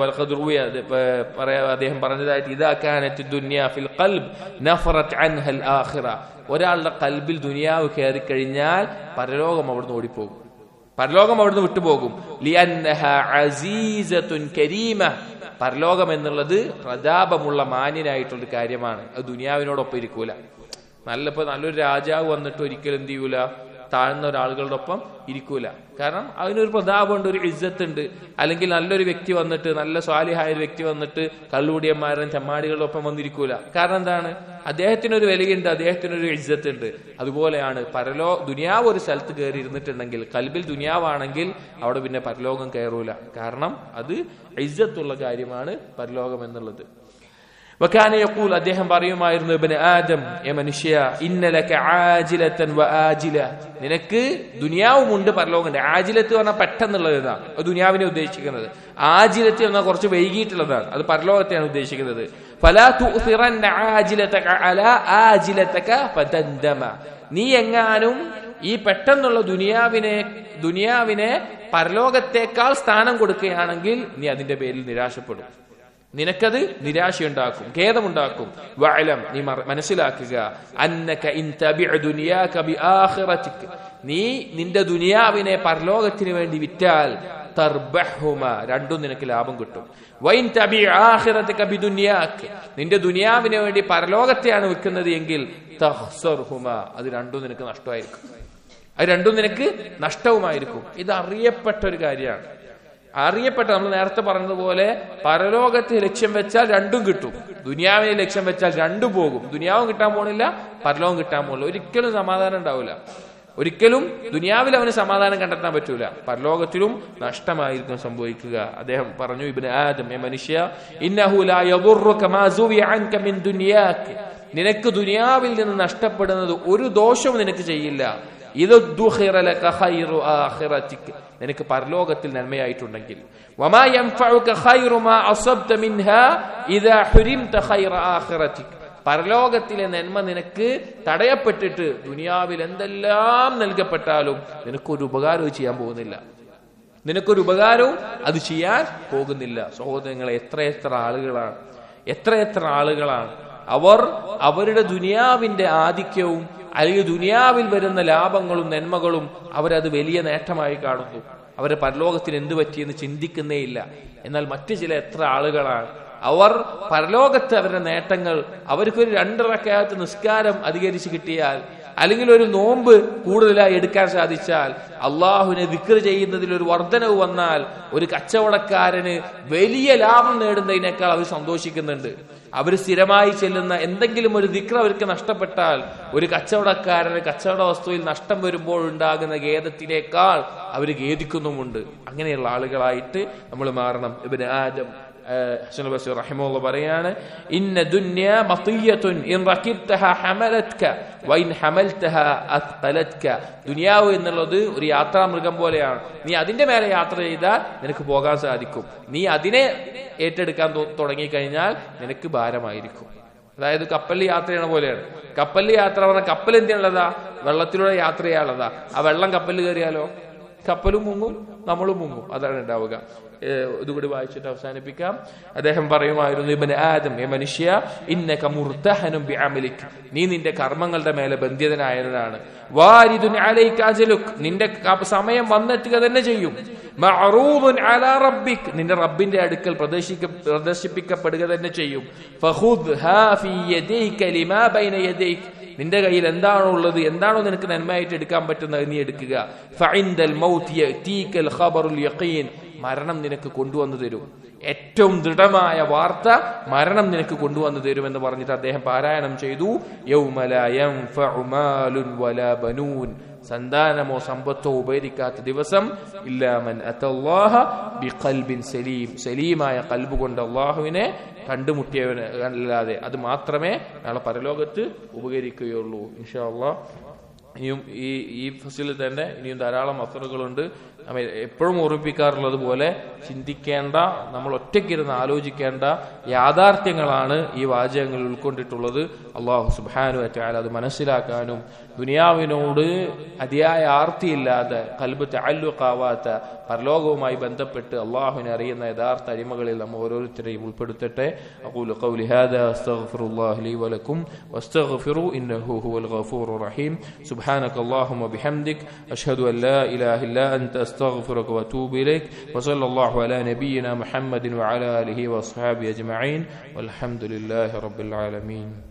അദ്ദേഹം പറഞ്ഞതായിട്ട് ഇദാ കാനത്ത് ദുനിയ ഫിൽ ഖൽബ് നഫറത് അൻഹൽ ആഖിറ, ഒരാളുടെ ഖൽബിൽ ദുനിയാവ് കയറി കഴിഞ്ഞാൽ പരലോകം അവിടുന്ന് ഓടിപ്പോകും, പരലോകം അവിടുന്ന് വിട്ടുപോകും. ലിഅന്നഹാ അസീസത്തുൻ കരീമ, പരലോകം എന്നുള്ളത് പ്രതാപമുള്ള മാന്യനായിട്ടുള്ള കാര്യമാണ്. അത് ദുനിയാവിനോടൊപ്പം ഇരിക്കൂല. നല്ലൊരു രാജാവ് വന്നിട്ട് ഒരിക്കലും എന്ത് ചെയ്യൂല, താഴ്ന്ന ഒരാളുകളുടെ ഒപ്പം ഇരിക്കൂല. കാരണം അതിനൊരു പ്രതാപമുണ്ട്, ഒരു ഇജ്ജത്ത് ഉണ്ട്. അല്ലെങ്കിൽ നല്ലൊരു വ്യക്തി വന്നിട്ട്, നല്ല സ്വാലിഹായ ഒരു വ്യക്തി വന്നിട്ട് കള്ളുകൂടിയന്മാരും ചെമ്മാടികളുടെ ഒപ്പം വന്നിരിക്കൂല. കാരണം എന്താണ്? അദ്ദേഹത്തിനൊരു വിലയുണ്ട്, അദ്ദേഹത്തിനൊരു ഇജ്ജത്ത് ഉണ്ട്. അതുപോലെയാണ് ദുനിയാവ് ഒരു സ്ഥലത്ത് കയറി ഇരുന്നിട്ടുണ്ടെങ്കിൽ, കൽബിൽ ദുനിയാവാണെങ്കിൽ അവിടെ പിന്നെ പരലോകം കയറൂല. കാരണം അത് ഇജ്ജത്തുള്ള കാര്യമാണ് പരലോകം എന്നുള്ളത്. വകാന യഖൂൽ, അദ്ദേഹം പറയുമായിരുന്നു, ഇബ്നു ആദം, എ മനുഷ്യ, ഇന്നലക ആജിലതൻ വആജില, നിനക്ക് ദുനിയാവുമുണ്ട് പരലോകമുണ്ട്. ആജിലത്ത് പറഞ്ഞാൽ പെട്ടെന്നുള്ളതാണ്, അത് ദുനിയാവിനെ ഉദ്ദേശിക്കുന്നത്. ആജിലത്ത് എന്നാൽ കുറച്ച് വൈകിട്ടുള്ളതാണ്, അത് പരലോകത്തെയാണ് ഉദ്ദേശിക്കുന്നത്. ഫലാ തുഅ്സിറന്ന ആജിലതക അലാ ആജിലതക ഫതന്ദമ, നീ എങ്ങാനും ഈ പെട്ടെന്നുള്ള ദുനിയാവിനെ പരലോകത്തേക്കാൾ സ്ഥാനം കൊടുക്കുകയാണെങ്കിൽ നീ അതിന്റെ പേരിൽ നിരാശപ്പെടും, നിനക്കത് നിരാശയുണ്ടാക്കും, ഖേദമുണ്ടാക്കും. വഅലം, നീ മനസ്സിലാക്കുക, അന്നക ഇൻ തബിഅ ദുനിയാക ബിആഖിറതിക, നീ നിന്റെ ദുനിയാവിനെ പരലോകത്തിന് വേണ്ടി വിറ്റാൽ തർബഹുമ, രണ്ടും നിനക്ക് ലാഭം കിട്ടും. വൈൻ തബിഅ ആഖിറതക ബിദുനിയാക, നിന്റെ ദുനിയാവിന് വേണ്ടി പരലോകത്തെയാണ് വിൽക്കുന്നത് എങ്കിൽ തഖ്സർഹുമ, അത് രണ്ടും നിനക്ക് നഷ്ടമായിരിക്കും, അത് രണ്ടും നിനക്ക് നഷ്ടവുമായിരിക്കും. ഇത് അറിയപ്പെട്ട ഒരു കാര്യമാണ്. നമ്മൾ നേരത്തെ പറഞ്ഞതുപോലെ പരലോകത്തെ ലക്ഷ്യം വെച്ചാൽ രണ്ടും കിട്ടും, ദുനിയാവിനെ ലക്ഷ്യം വെച്ചാൽ രണ്ടും പോകും. ദുനിയാവും കിട്ടാൻ പോണില്ല, പരലോകം കിട്ടാൻ പോണില്ല. ഒരിക്കലും സമാധാനം ഉണ്ടാവില്ല. ഒരിക്കലും ദുനിയാവിൽ അവന് സമാധാനം കണ്ടെത്താൻ പറ്റൂല, പരലോകത്തിലും നഷ്ടമായിരിക്കും സംഭവിക്കുക. അദ്ദേഹം പറഞ്ഞു, ഇബ്നു ആദം, എ മനുഷ്യ, ഇന്നഹു ലാ യദുറുക മാ സുവിഅ അൻക മിൻ ദുനിയാക, നിനക്ക് ദുനിയാവിൽ നിന്ന് നഷ്ടപ്പെടുന്നത് ഒരു ദോഷവും നിനക്ക് ചെയ്യില്ല. നിനക്ക് പരലോകത്തിൽ നന്മയായിട്ടുണ്ടെങ്കിൽ. വമാ യൻഫഉക ഖൈറു മാ അസബ്ത മിൻഹാ ഇദാ ഹുരിംത ഖൈറ ആഖിറതിക, പരലോകത്തിലെ നന്മ നിനക്ക് തടയപ്പെട്ടിട്ട് ദുനിയാവിൽ എന്തെല്ലാം നൽകപ്പെട്ടാലും നിനക്കൊരു ഉപകാരവും ചെയ്യാൻ പോകുന്നില്ല, നിനക്കൊരു ഉപകാരവും അത് ചെയ്യാൻ പോകുന്നില്ല. സഹോദരങ്ങളെ, എത്ര ആളുകളാണ് അവർ അവരുടെ ദുനിയാവിന്റെ ആധിക്യവും അല്ലെങ്കിൽ ദുനിയാവിൽ വരുന്ന ലാഭങ്ങളും നന്മകളും അവരത് വലിയ നേട്ടമായി കാണുന്നു. അവരെ പരലോകത്തിന് എന്ത് പറ്റിയെന്ന് ചിന്തിക്കുന്നേ ഇല്ല. എന്നാൽ മറ്റു എത്ര ആളുകളാണ് അവർ പരലോകത്ത് അവരുടെ നേട്ടങ്ങൾ, അവർക്കൊരു 2 റക്അത്ത് നിസ്കാരം അധികരിച്ച് കിട്ടിയാൽ, അല്ലെങ്കിൽ ഒരു നോമ്പ് കൂടുതലായി എടുക്കാൻ സാധിച്ചാൽ, അള്ളാഹുവിനെ ദിക്ർ ചെയ്യുന്നതിൽ ഒരു വർധനവ് വന്നാൽ, ഒരു കച്ചവടക്കാരന് വലിയ ലാഭം നേടുന്നതിനേക്കാൾ അവർ സന്തോഷിക്കുന്നുണ്ട്. അവർ സ്ഥിരമായി ചെല്ലുന്ന എന്തെങ്കിലും ഒരു ദിക്ർ അവർക്ക് നഷ്ടപ്പെട്ടാൽ, ഒരു കച്ചവടക്കാരന് കച്ചവട വസ്തുവിൽ നഷ്ടം വരുമ്പോൾ ഉണ്ടാകുന്ന ഖേദത്തിനേക്കാൾ അവർ ഖേദിക്കുന്നുമുണ്ട്. അങ്ങനെയുള്ള ആളുകളായിട്ട് നമ്മൾ മാറണം. ഇബ്നു ആദം ഹസൻ ബസ്രി റഹിമഹുല്ലാഹ് പറയാണ്, ഇന്ന ദുനിയ മതിയത്തുൻ ഇൻ റകിബ്തഹാ ഹമലത്ക വഇൻ ഹമൽതഹാ അത്ഖലത്ക, ദുനിയാവ് എന്നുള്ളത് ഒരു യാത്രാമൃഗം പോലെയാണ്. നീ അതിന്റെ മേലെ യാത്ര ചെയ്താൽ നിനക്ക് പോകാൻ സാധിക്കും, നീ അതിനെ ഏറ്റെടുക്കാൻ തുടങ്ങിക്കഴിഞ്ഞാൽ നിനക്ക് ഭാരമായിരിക്കും. അതായത് കപ്പലിൽ യാത്ര ചെയ്യണ പോലെയാണ്. കപ്പലിൽ യാത്ര പറഞ്ഞാൽ കപ്പൽ എന്തിനുള്ളതാ? വെള്ളത്തിലൂടെ യാത്ര ചെയ്യാനുള്ളതാ. ആ വെള്ളം കപ്പലിൽ കയറിയാലോ കപ്പലും മുങ്ങും, നമ്മളും മുങ്ങും. അതാണ് ഉണ്ടാവുക. ഇതുകൂടി വായിച്ചിട്ട് അവസാനിപ്പിക്കാം. അദ്ദേഹം പറയുമായിരുന്നു, ഇബ്നു ആദം, എ മനുഷ്യ, ഇന്നക മുർതഹനും ബിഅമലിക, നീ നിന്റെ കർമ്മങ്ങളുടെ മേലെ ബന്ധിതനായവനാണ്. വാരിദുൻ അലൈക അജലുക, നിന്റെ സമയം വന്നെത്തുക തന്നെ ചെയ്യും. മഅറൂദുൻ അലാ റബ്ബിക, നിന്റെ റബ്ബിന്റെ അടുക്കൽ പ്രദർശിപ്പിക്കപ്പെടുക തന്നെ ചെയ്യും. ഫഖുദ്ഹാ ഫീ യദൈക ലിമാ ബൈന യദൈക, നിന്റെ കയ്യിൽ എന്താണോ ഉള്ളത്, എന്താണോ നിനക്ക് നന്മയായിട്ട് എടുക്കാൻ പറ്റുന്നത് നീ എടുക്കുക. ഫഇൻദൽ മൗതി യഅതീകൽ ഖബറുൽ യഖീൻ, മരണം നിനക്ക് കൊണ്ടുവന്നു തരും. ഏറ്റവും ദൃഢമായ വാർത്ത മരണം നിനക്ക് കൊണ്ടുവന്നു തരുമെന്ന് പറഞ്ഞിട്ട് അദ്ദേഹം പാരായണം ചെയ്തു, യൗമ ലാ യൻഫഉ മാലുൻ വലാ ബനൂൻ, സന്താനമോ സമ്പത്തോ ഉപകരിക്കാത്ത ദിവസം, ഇല്ലാ മൻ അത്തല്ലാഹ ബിഖൽബിൻ സലീം, സലീമായ ഖൽബ് കൊണ്ട് അല്ലാഹുവിനെ കണ്ടുമുട്ടിയവനല്ലാതെ അത് മാത്രമേ നാളെ പരലോകത്ത് ഉപകരിക്കുകയുള്ളൂ. ഇൻഷാ അല്ലാഹ് ഇനിയും ഈ ഫസിലിൽ തന്നെ ഇനിയും ധാരാളം അസറുകളുണ്ട്. നമ്മൾ എപ്പോഴും ഓർമ്മിപ്പിക്കാറുള്ളത് പോലെ ചിന്തിക്കേണ്ട, നമ്മൾ ഒറ്റയ്ക്കിരുന്ന് ആലോചിക്കേണ്ട യാഥാർത്ഥ്യങ്ങളാണ് ഈ വാചകങ്ങൾ ഉൾക്കൊണ്ടിട്ടുള്ളത്. അള്ളാഹു സുബ്ഹാനഹു വ തആല അത് മനസ്സിലാക്കാനും ദുനിയാവിനോട് അതിയായ ആർത്തിയില്ലാതെ ഖൽബ് തഅല്ലുഖാവാത്ത പരലോകവുമായി ബന്ധപ്പെട്ട് അള്ളാഹുവിനെ അറിയുന്ന യഥാർത്ഥ അടിമകളിൽ നമ്മൾ ഓരോരുത്തരെയും ഉൾപ്പെടുത്തട്ടെ. അഖൂലു ഖൗലി ഹാദാ അസ്തഗ്ഫിറുല്ലാഹ ലീ വലക്കും വസ്തഗ്ഫിറു ഇന്നഹു ഹുവൽ ഗഫൂറുർ റഹീം. സുബ്ഹാനകല്ലാഹുമ്മ ബിഹംദിക് അഷ്ഹദു അൻ ലാ ഇലാഹ ഇല്ലാ അൻത അസ്തഗ്ഫിറുക വഅതൂബു ഇലൈക് വസല്ലല്ലാഹു അലാ നബിയിനാ മുഹമ്മദിൻ വഅലാ ആലിഹി വഅസ്ഹാബിഹി അജ്മഈൻ വൽഹംദുലില്ലാഹി റബ്ബിൽ ആലമീൻ.